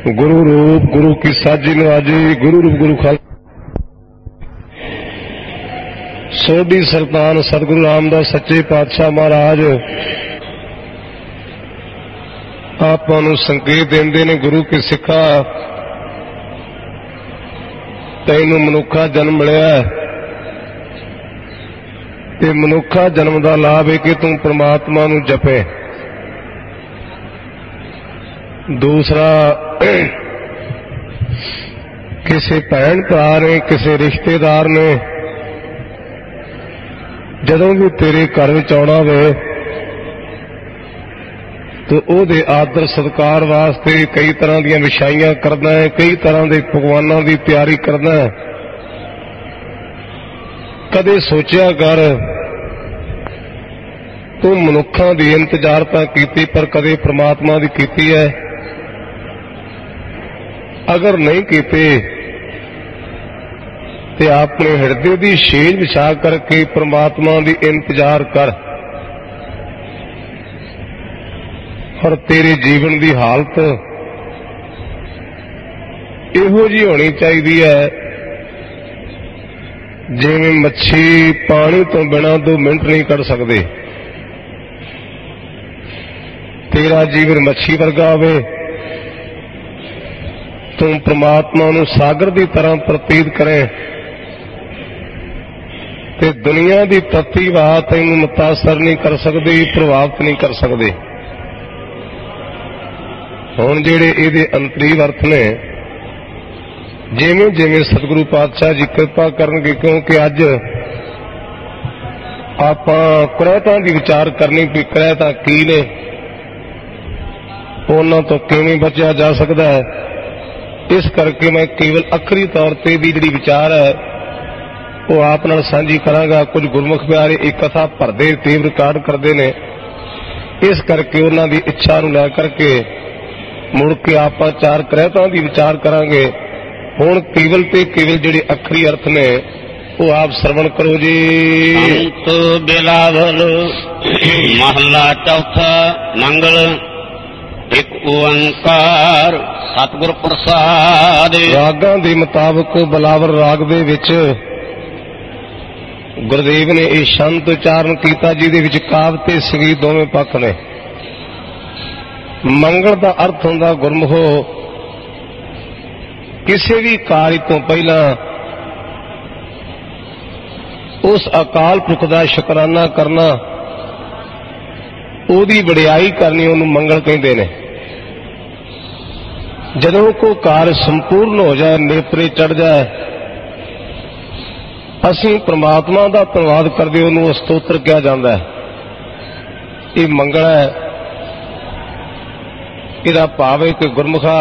गुरु रूप गुरु की साजी नवाजी गुरु रूप गुरु खाल सोढ़ी सुल्तान सतगुरु रामदास सच्चे पातशाह महाराज आपां नूं संकेत देंदे ने गुरु की सिखा तैनूं मनुखा जन्म मिलिया ते मनुखा जन्म का लाभ है कि तू परमात्मा नूं जपे। दूसरा किसी भैन भरा ने किसी रिश्तेदार ने जदों भी तेरे घर विच आउणा होवे तो उहदे आदर सत्कार वास्ते कई तरह दी विछाइयां करदा है, कई तरह के पकवानां की तैयारी करदा है। कदे सोचिया कर तू मनुखां दी इंतजार तां कीती पर कदे परमात्मा दी कीती है? अगर नहीं कीते ते अपने हिरदे दी शेज विछा करके परमात्मा दी इंतजार कर और तेरे जीवन की हालत इहो जी होनी चाहिए है जिवें मच्छी पानी तो बिना 2 मिनट नहीं कढ़ सकते। तेरा जीवन मच्छी वर्गा होवे, तू परमात्मा नूं सागर की तरह प्रतीत करें ते दुनिया की तत्ती वाह तैनूं मुतासर नहीं कर सकती, प्रभावित नहीं कर सकते। हुण जिहड़े इहदे अंतरीव अर्थ ने जिवें जिवें सतगुरु पातशाह जी कृपा करनगे, क्योंकि अज आपां करैतां दी विचार करनी भी करैतां की ने, उन्हां तो किवें बचिया जा सकदा है। इस करके मैं केवल अखरी तौर पर भी जिहड़ी विचार है वो आप नाल साझी करांगा। कुछ गुरमुख प्यारे एक कथा भरदे टेप रिकॉर्ड करते हैं, इस करके उन्हां दी इच्छा नूं लै करके मुड़ के आपां 4 करैतां दी विचार करांगे। हुण केवल ते केवल जिहड़े अखरी अर्थ ने वो आप श्रवण करो जी। अंत बिलावल महला चौथा मंगल एक ओंकार सतगुर प्रसाद। रागां दे मुताबक बिलावल राग दे विच गुरुदेव ने यह शंत उचारण किया जिहदे विच काव्य ते संगीत दोवें पक्ष ने। मंगल का अर्थ हुंदा गुरमुखो किसी भी कार्य तो पहला उस अकाल पुरख का शुकराना करना, उहदी वडियाई करनी, उहनूं मंगल कहंदे ने। जदों कोई कार्य संपूर्ण हो जाए, नेपरे चढ़ जाए, असीं परमात्मा का धन्नवाद करदे उहनूं स्तोत्र किया जाता है। ये मंगल है। इहदा भाव है कि गुरमुखा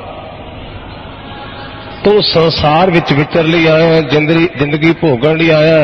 तू संसार विच विचर लई आया, जिंदगी भोगण लई आया,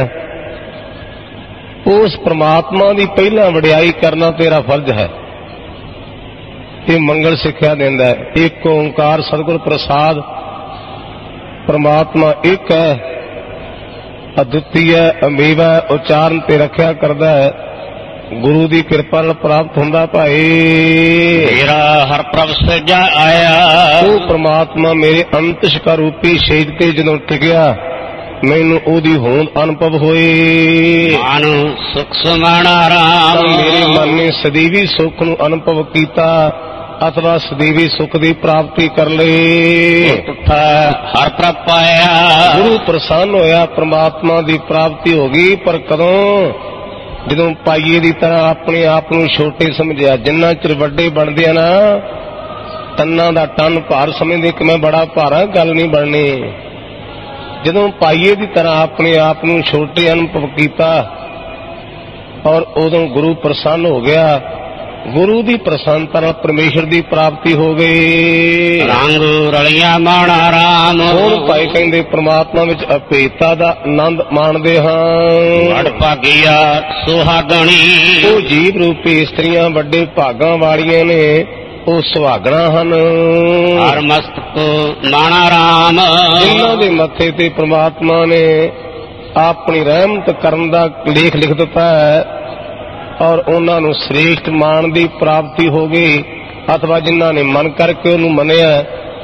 उस परमात्मा की पहला वडियाई करना तेरा फर्ज है। ये मंगल सिक्ख्या देंदा है। एक ओंकार सतगुर प्रसाद, परमात्मा एक है, अद्वितीय अमीव है, उचारण ते रखिया करदा है, गुरु की कृपा नाल प्राप्त हुंदा भाई। मेरा हर प्रभ सजा आया, वो परमात्मा मेरे अंतशिका रूपी शेज ते जदों टिकिया मैनू ओदी होंद अनुभव होए। मन सुख समाना राम, मेरे मन ने सदैवी सुख नूं अनुभव कीता अथवा सदैवी सुख की प्राप्ति कर ले। हर प्रभ पाया, गुरु प्रसन्न होया, परमात्मा की प्राप्ति हो गई। पर कदों? जदों पाईए की तरह अपने आप नूं छोटे समझिया। जिन्ना चिर वड्डे बनदे ना तन्ना दा टन भार समझदे कि मैं बड़ा भारा, गल नहीं बननी। जदों पाईए की तरह अपने आप नूं छोटे अनुभव किया और उदों गुरु प्रसन्न हो गया। गुरु की प्रसन्नता नाल परमेश्वर की प्राप्ति हो गई। रंग रलिया माणा राम, हुण भाई कहंदे परमात्मा विच अभेदता दा आनंद माणदे हां। वड भागिया सुहागणी, वो जीव रूपी इस्त्रियां वड्डे भागां वालियां ने, वो सुहागणा हन। हर मस्तक माणा राम, जिन्हां दे मत्थे ते परमात्मा ने अपनी रहमत करन दा लेख लिख दिता है और उन्होंने श्रेष्ठ मान की प्राप्ति हो गई। अथवा जिन्होंने मन करके उन्होंने मनिया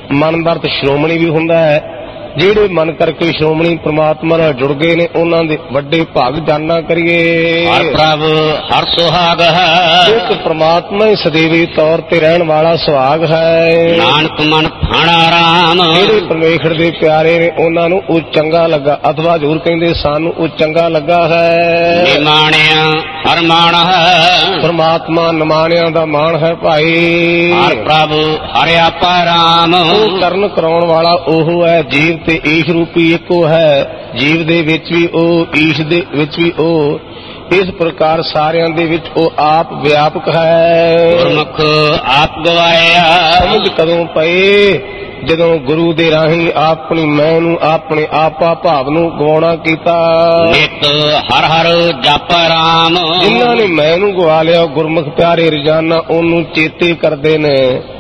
ਮਨ ਦਾ ਅਰਥ ਸ਼੍ਰੋਮਣੀ ਵੀ ਹੁੰਦਾ ਹੈ। ਜਿਹੜੇ ਮਨ ਕਰਕੇ ਸ਼੍ਰੋਮਣੀ ਪ੍ਰਮਾਤਮਾ ਨਾਲ ਜੁੜ ਗਏ ਨੇ ਉਹਨਾਂ ਦੇ ਵੱਡੇ ਭਾਗ ਜਾਨਣਾ ਕਰੀਏ। ਹਰ ਪ੍ਰਭ ਹਰ ਸੁਹਾਗ ਹੈ, ਇੱਕ ਪ੍ਰਮਾਤਮਾ ਹੀ ਸਦੀਵੀ ਤੌਰ ਤੇ ਰਹਿਣ ਵਾਲਾ ਸੁਹਾਗ ਹੈ। ਨਾਨਕ ਮਨ ਫਾਣਾ ਰਾਮ, ਜਿਹੜੇ ਪਰਮੇਸ਼ਰ ਦੇ ਪਿਆਰੇ ਨੇ ਉਹਨਾਂ ਨੂੰ ਉਹ ਚੰਗਾ ਲੱਗਾ, ਅਥਵਾ ਜ਼ਰੂਰ ਕਹਿੰਦੇ ਸਾਨੂੰ ਉਹ ਚੰਗਾ ਲੱਗਾ ਹੈ। ਨਿਮਾਣਿਆ ਹਰ ਮਾਣ ਹੈ, ਪ੍ਰਮਾਤਮਾ ਨਿਮਾਣਿਆਂ ਦਾ ਮਾਣ ਹੈ ਭਾਈ। ਹਰ ਪ੍ਰਭ ਹਰਿ ਆਪਾ ਰਾਮ, ਉਹ ਕਰਨ ਕਰਾਉਣ ਵਾਲਾ ਉਹ ਹੈ। ਜੀਵ ਤੇ ਈਸ਼ ਰੂਪੀ ਇੱਕੋ ਹੈ, ਜੀਵ ਦੇ ਵਿੱਚ ਵੀ ਉਹ, ਈਸ਼ ਦੇ ਵਿੱਚ ਵੀ ਉਹ, ਇਸ ਪ੍ਰਕਾਰ ਸਾਰਿਆਂ ਦੇ ਵਿੱਚ ਉਹ ਆਪ ਵਿਆਪਕ ਹੈ। ਗੁਰਮੁਖ ਆਪ ਗਵਾਇਆ, ਸਮਝ ਕਦੋਂ ਪਏ ਜਦੋਂ ਗੁਰੂ ਦੇ ਰਾਹੀਂ ਆਪਣੀ ਮੈਂ ਨੂੰ, ਆਪਣੇ ਆਪਾ ਭਾਵ ਨੂੰ ਗਵਾਉਣਾ ਕੀਤਾ। ਨਿਤ ਹਰ ਹਰ ਜਪ ਰਾਮ, ਜਿਨ੍ਹਾਂ ਨੇ ਮੈਂ ਨੂੰ ਗਵਾ ਲਿਆ ਗੁਰਮੁਖ ਪਿਆਰੇ ਰੋਜ਼ਾਨਾ ਉਹਨੂੰ ਚੇਤੇ ਕਰਦੇ ਨੇ,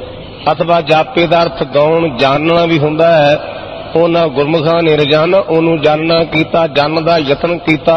ਅਥਵਾ ਜਾਪੇ ਦਾ ਅਰਥ ਗਾਉਣ ਜਾਣਨਾ ਵੀ ਹੁੰਦਾ ਹੈ। ਉਹਨਾਂ ਗੁਰਮੁਖਾਂ ਨੇ ਰੋਜ਼ਾਨਾ ਉਹਨੂੰ ਜਾਣਨਾ ਕੀਤਾ, ਜਾਣਨ ਦਾ ਯਤਨ ਕੀਤਾ।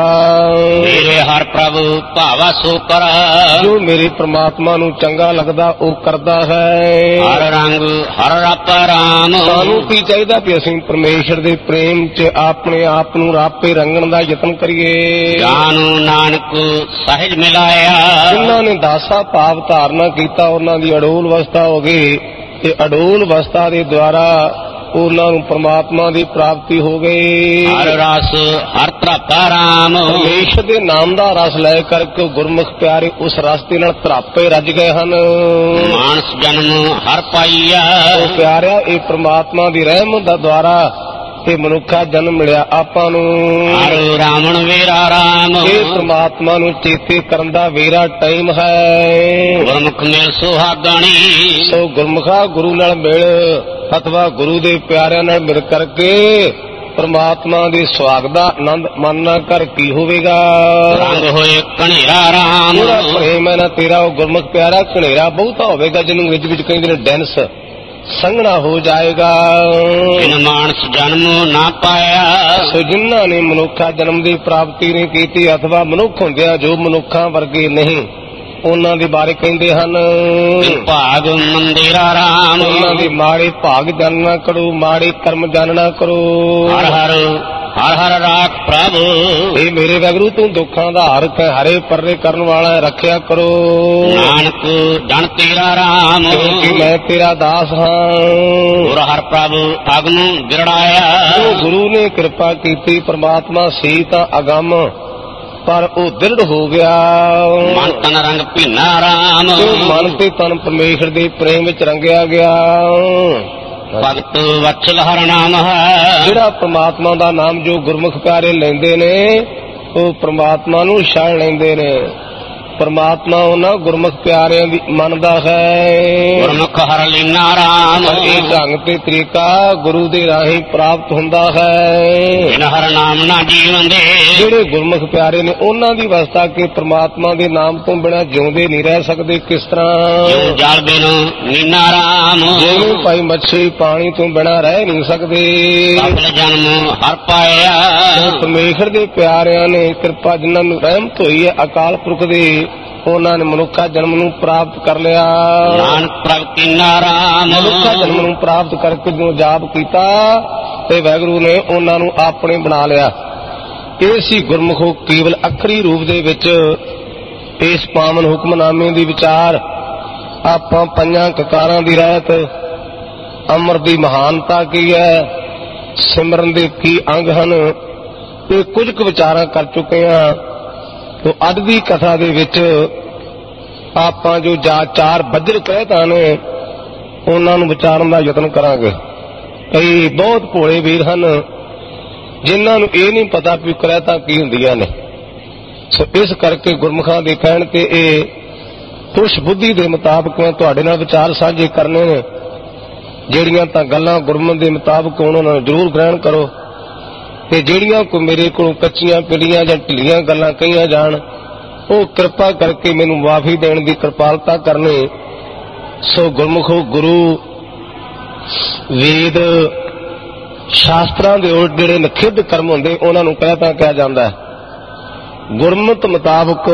ਮੇਰੇ ਹਰ ਪ੍ਰਭ ਭਾਵਾ ਸੋ ਕਰ, ਜੋ ਮੇਰੇ ਪ੍ਰਮਾਤਮਾ ਨੂੰ ਚੰਗਾ ਲੱਗਦਾ ਉਹ ਕਰਦਾ ਹੈ। ਹਰ ਰੰਗ ਹਰ ਰਪ ਰਾਮ, ਸਾਨੂੰ ਕੀ ਚਾਹੀਦਾ ਕਿ ਅਸੀਂ ਪਰਮੇਸ਼ਰ ਦੇ ਪ੍ਰੇਮ 'ਚ ਆਪਣੇ ਆਪ ਨੂੰ ਰਾਪੇ ਰੰਗਣ ਦਾ ਯਤਨ ਕਰੀਏ। ਜਾਨੂ ਨਾਨਕ ਸਹਿਜ ਮਿਲਾਇਆ, ਜਿਨ੍ਹਾਂ ਨੇ ਦਾਸਾ ਭਾਵ ਧਾਰਨਾ ਕੀਤਾ ਉਹਨਾਂ ਦੀ ਅਡੋਲ ਅਵਸਥਾ ਹੋ ਗਈ, ਤੇ ਅਡੋਲ ਅਵਸਥਾ ਦੇ ਦੁਆਰਾ ਉਹਨਾਂ ਨੂੰ ਪ੍ਰਮਾਤਮਾ ਦੀ ਪ੍ਰਾਪਤੀ ਹੋ ਗਈ। ਹਰ ਰਸ ਹਰ ਧਰਾਪਾ ਰਾਮ, ਪਰਮੇਸ਼ਰ ਦੇ ਨਾਮ ਦਾ ਰਸ ਲੈ ਕਰਕੇ ਗੁਰਮੁਖ ਪਿਆਰੇ ਉਸ ਰਸ ਦੇ ਨਾਲ ਧਰਾਪੇ ਰੱਜ ਗਏ ਹਨ। ਮਾਨਸ ਜਨਮ ਹਰ ਪਾਈਆ, ਉਹ ਪਿਆਰਿਆ ਇਹ ਪ੍ਰਮਾਤਮਾ ਦੀ ਰਹਿਮਤ ਦਾ ਦੁਆਰਾ ਇਹ ਮਨੁੱਖਾ ਜਨਮ ਮਿਲਿਆ ਆਪਾਂ ਨੂੰ। ਹਰ ਰਾਵਣ ਵੇਰਾ ਰਾਮ, ਇਹ ਪ੍ਰਮਾਤਮਾ ਨੂੰ ਚੇਤੇ ਕਰਨ ਦਾ ਵੇਰਾ ਟਾਈਮ ਹੈ। ਗੁਰਮੁਖ ਮਿਲ ਸੁਹਾਗਣੀ, ਸੋ ਗੁਰਮੁਖਾ ਗੁਰੂ ਨਾਲ ਮਿਲ, ਅਥਵਾ ਗੁਰੂ ਦੇ ਪਿਆਰਿਆਂ ਨਾਲ ਮਿਲ ਕਰਕੇ ਪ੍ਰਮਾਤਮਾ ਦੇ ਸੁਹਾਗ ਦਾ ਆਨੰਦ ਮਾਨਣਾ ਕਰ ਕੀ ਹੋਵੇਗਾ। ਰੰਗ ਹੋਏ ਕਣੇਰਾ ਰਾਮ, ਪੂਰਾ ਪ੍ਰੇਮ ਹੈ ਨਾ ਤੇਰਾ ਉਹ ਗੁਰਮੁਖ ਪਿਆਰਾ, ਕਣੇਰਾ ਬਹੁਤਾ ਹੋਵੇਗਾ ਜਿਹਨੂੰ ਅੰਗਰੇਜ਼ੀ ਵਿੱਚ ਕਹਿੰਦੇ ਨੇ ਡੈਂਸ, ਸੰਘਣਾ ਹੋ ਜਾਏਗਾ। ਬਿਨ ਮਾਨਸ ਜਨਮ ਨਾ ਪਾਇਆ, ਸੋ ਜਿਨ੍ਹਾਂ ਨੇ ਮਨੁੱਖਾ ਜਨਮ ਦੀ ਪ੍ਰਾਪਤੀ ਨਹੀਂ ਕੀਤੀ, ਅਥਵਾ ਮਨੁੱਖ ਹੁੰਦਿਆਂ ਜੋ ਮਨੁੱਖਾਂ ਵਰਗੇ ਨਹੀਂ, ਉਹਨਾਂ ਦੇ ਬਾਰੇ ਕਹਿੰਦੇ ਹਨ ਭਾਗ ਮੰਦਿਰਾ ਰਾਮ, ਉਹਨਾਂ ਦੇ ਮਾੜੇ ਭਾਗ ਜਾਣਨਾ ਕਰੋ, ਮਾੜੇ ਕਰਮ ਜਾਣਨਾ ਕਰੋ। ਹਰ ਹਰ ਹਰ ਹਰ ਰਾਖ ਪ੍ਰਭ, ਇਹ ਮੇਰੇ ਵਾਹਿਗੁਰੂ ਤੂੰ ਦੁੱਖਾਂ ਦਾ ਹਾਰਕ ਹੈ, ਹਰੇ ਪਰਰੇ ਕਰਨ ਵਾਲਾ ਹੈ, ਰੱਖਿਆ ਕਰੋ। ਨਾਨਕ ਜਨ ਤੇਰਾ ਰਾਮ, ਕਿਉਂਕਿ ਮੈਂ ਤੇਰਾ ਦਾਸ ਹਾਂ। ਗੁਰ ਹਰ ਪ੍ਰਭ ਅਗਮ ਗਿਰੜਾਇਆ, ਜੋ ਗੁਰੂ ਨੇ ਕਿਰਪਾ ਕੀਤੀ, ਪ੍ਰਮਾਤਮਾ ਸੀ ਤਾਂ ਅਗੰਮ, ਪਰ ਉਹ ਦ੍ਰਿੜ ਹੋ ਗਿਆ। ਮਨ ਤਨ ਰੰਗ ਭੀਨਾ ਰਾਮ, ਮਨ ਤੇ ਤਨ ਪਰਮੇਸ਼ਰ ਦੇ ਪ੍ਰੇਮ ਵਿੱਚ ਰੰਗਿਆ ਗਿਆ। ਭਗਤ ਵਤਸਲ ਹਰ ਨਾਮ ਹੈ, ਜਿਹੜਾ ਪ੍ਰਮਾਤਮਾ ਦਾ ਨਾਮ ਜੋ ਗੁਰਮੁਖ ਪਿਆਰੇ ਲੈਂਦੇ ਨੇ ਉਹ ਪ੍ਰਮਾਤਮਾ ਨੂੰ ਛਾੜ ਲੈਂਦੇ ਨੇ। ਪ੍ਰਮਾਤਮਾ ਉਹਨਾਂ ਗੁਰਮੁਖ ਪਿਆਰਿਆਂ ਦੀ ਮੰਨਦਾ ਹੈ। ਗੁਰਮੁਖ ਹਰ ਲੀਨਾ ਰਾਮ, ਇਹ ਢੰਗ ਤੇ ਤਰੀਕਾ ਗੁਰੂ ਦੇ ਰਾਹੀਂ ਪ੍ਰਾਪਤ ਹੁੰਦਾ ਹੈ। ਬਿਨ ਹਰ ਨਾਮ ਨਾ ਜੀਵਨ ਦੇ, ਜਿਹੜੇ ਗੁਰਮੁਖ ਪਿਆਰੇ ਨੇ ਉਹਨਾਂ ਦੀ ਅਵਸਥਾ ਕਿ ਪ੍ਰਮਾਤਮਾ ਦੇ ਨਾਮ ਤੋਂ ਬਿਨਾਂ ਜਿਉਂਦੇ ਨਹੀਂ ਰਹਿ ਸਕਦੇ। ਕਿਸ ਤਰ੍ਹਾਂ? ਜਿਉ ਜਲ ਬਿਨ ਨੀਨਾ ਰਾਮ, ਜਿਵੇਂ ਭਾਈ ਮੱਛੀ ਪਾਣੀ ਤੋਂ ਬਿਨਾਂ ਰਹਿ ਨਹੀਂ ਸਕਦੇ। ਸਫਲ ਜਨਮ ਹਰ ਪਾਇਆ, ਪਰਮੇਸ਼ਰ ਦੇ ਪਿਆਰਿਆਂ ਨੇ ਕਿਰਪਾ ਜਿਨ੍ਹਾਂ ਨੂੰ ਰਹਿਮਤ ਹੋਈ ਹੈ ਅਕਾਲ ਪੁਰਖ ਦੀ, ਉਹਨਾਂ ਨੇ ਮਨੁੱਖਾ ਜਨਮ ਨੂੰ ਪ੍ਰਾਪਤ ਕਰ ਲਿਆ। ਨਾਨਕ ਪ੍ਰਗਤੀ ਨਾਰਾਮ, ਮਨੁੱਖਾ ਜਨਮ ਨੂੰ ਪ੍ਰਾਪਤ ਕਰਕੇ ਜਦੋਂ ਜਾਪ ਕੀਤਾ ਤੇ ਵਾਹਿਗੁਰੂ ਨੇ ਉਹਨਾਂ ਨੂੰ ਆਪਣੇ ਬਣਾ ਲਿਆ। ਇਹ ਸੀ ਗੁਰਮੁਖੋ ਕੇਵਲ ਅੱਖਰੀ ਰੂਪ ਦੇ ਵਿੱਚ ਇਸ ਪਾਵਨ ਹੁਕਮਨਾਮੇ ਦੀ ਵਿਚਾਰ। ਆਪਾਂ ਪੰਜਾਂ ਕਕਾਰਾਂ ਦੀ ਰਹਿਤ, ਅੰਮ੍ਰਿਤ ਦੀ ਮਹਾਨਤਾ ਕੀ ਹੈ, ਸਿਮਰਨ ਦੇ ਕੀ ਅੰਗ ਹਨ, ਇਹ ਕੁਝ ਕੁ ਵਿਚਾਰਾਂ ਕਰ ਚੁੱਕੇ ਹਾਂ। ਤੋ ਅੱਜ ਦੀ ਕਥਾ ਦੇ ਵਿੱਚ ਆਪਾਂ ਜੋ ਚਾਰ ਬੱਜਰ ਕਹਿਤਾ ਨੇ ਉਹਨਾਂ ਨੂੰ ਵਿਚਾਰਨ ਦਾ ਯਤਨ ਕਰਾਂਗੇ। ਕਈ ਬਹੁਤ ਭੋਲੇ ਵੀਰ ਹਨ ਜਿਨ੍ਹਾਂ ਨੂੰ ਇਹ ਨਹੀਂ ਪਤਾ ਵੀ ਕਹਿਤਾ ਕੀ ਹੁੰਦੀਆਂ ਨੇ। ਸੋ ਇਸ ਕਰਕੇ ਗੁਰਮੁਖਾਂ ਦੇ ਕਹਿਣ ਤੇ ਇਹ ਖੁਸ਼ ਬੁੱਧੀ ਦੇ ਮੁਤਾਬਕ ਮੈਂ ਤੁਹਾਡੇ ਨਾਲ ਵਿਚਾਰ ਸਾਂਝੇ ਕਰਨੇ ਨੇ। ਜਿਹੜੀਆਂ ਤਾਂ ਗੱਲਾਂ ਗੁਰਮੁਖ ਦੇ ਮੁਤਾਬਕ ਉਹਨਾਂ ਨੂੰ ਜ਼ਰੂਰ ਗ੍ਰਹਿਣ ਕਰੋ, ਤੇ ਜਿਹੜੀਆਂ ਕੋ ਮੇਰੇ ਕੋਲੋਂ ਕੱਚੀਆਂ ਪਿੜੀਆਂ ਜਾਂ ਢਿੱਲੀਆਂ ਗੱਲਾਂ ਕਹੀਆਂ ਜਾਣ ਉਹ ਕਿਰਪਾ ਕਰਕੇ ਮੈਨੂੰ ਮਾਫੀ ਦੇਣ ਦੀ ਕਿਰਪਾਲਤਾ ਕਰਨੀ। ਸੋ ਗੁਰਮੁਖੋ ਗੁਰੂ ਵੇਦ ਸ਼ਾਸਤਰਾਂ ਦੇ ਉਲਟ ਜਿਹੜੇ ਨਖਿੱਧ ਕਰਮ ਹੁੰਦੇ ਉਹਨਾਂ ਨੂੰ ਕਹਿਤਾ ਕਿਹਾ ਜਾਂਦਾ ਹੈ। ਗੁਰਮਤਿ ਮੁਤਾਬਕ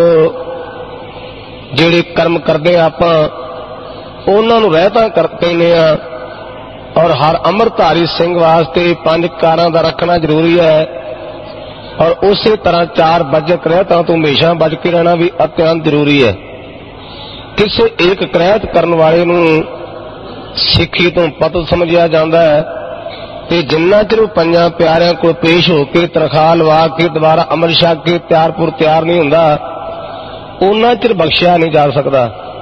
ਜਿਹੜੇ ਕਰਮ ਕਰਦੇ ਆਪਾਂ ਉਹਨਾਂ ਨੂੰ ਰਹਿਤਾ ਕਹਿੰਦੇ ਆ, और हर अमृतधारी सिंह वास्ते 5 कारां दा रखना जरूरी है। और उसी तरह 4 बजक रहता तो हमेशा बज के रहना भी अत्यंत जरूरी है। किसी एक करैत करने वाले नूं सिक्खी तो पत समझिया जाता है कि जिन्ना चिर 5 प्यारिਆਂ को पेश होकर तनख्वाह लवा के दोबारा अमृत छक के तैयार नहीं हुंदा उन्ना चिर बख्शिया नहीं जा सकता।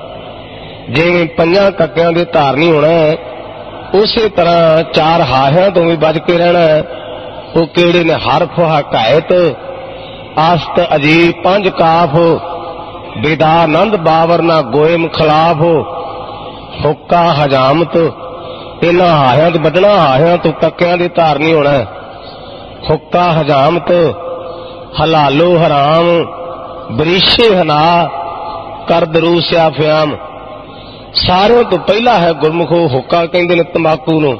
जिवें 5 कक्किਆਂ ਦੇ धारनी होना है उसी तरह 4 हाहिਆਂ तो भी बच के रहना है। वो केड़े ने हरफ हकायत आस्त अजीब 5 काफ बेदानंद बावर ना गोयम खिलाफ हुक्का हजामत इन्हां हाहिਆਂ तो बदना हाहिਆਂ तो कक्किਆਂ ਦੀ धारनी होना है। हुक्का हजामत हलालो हराम बरीशे हना कर दरू स्याफ्याम सारे तो पहला है गुरमुखो हुक्का कहंदे ने तंबाकू नूं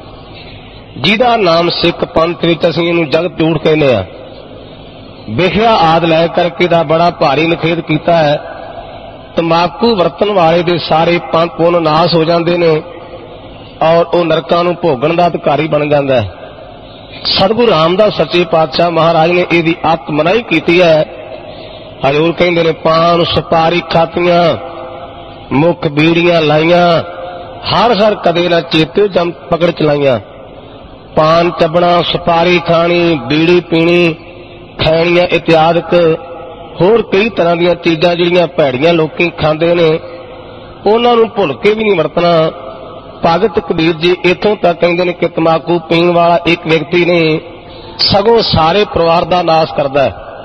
जिहदा नाम सिख पंथ विच असीं इहनूं जगत झूठ कहने आ। विखिया आद लै करके दा बड़ा भारी निखेध कीता है। तंबाकू वरतन वाले दे सारे पंथ पुन नाश हो जांदे ने और वो नरकां नूं भोगण दा अधिकारी बन जांदा है। सतगुरु रामदास सच्चे पातशाह महाराज ने इहदी अत मनाही कीती है। हजूर कहंदे ने पान सुपारी खातियां मुख बीड़ियां लाइयां हर कदे ना चेते जम पकड़ चलाइयां। पान चबना सुपारी खानी बीड़ी पीनी खैनियां इत्यादि होर कई तरह दी चीज़ां जिहड़ियां भैड़ियां लोकी खांदे ने उन्हां नूं भुल के भी नहीं वरतना। भगत कबीर जी इथों तक कहंदे ने कि तंबाकू पीण वाला एक व्यक्ति ने सगों सारे परिवार दा नाश करदा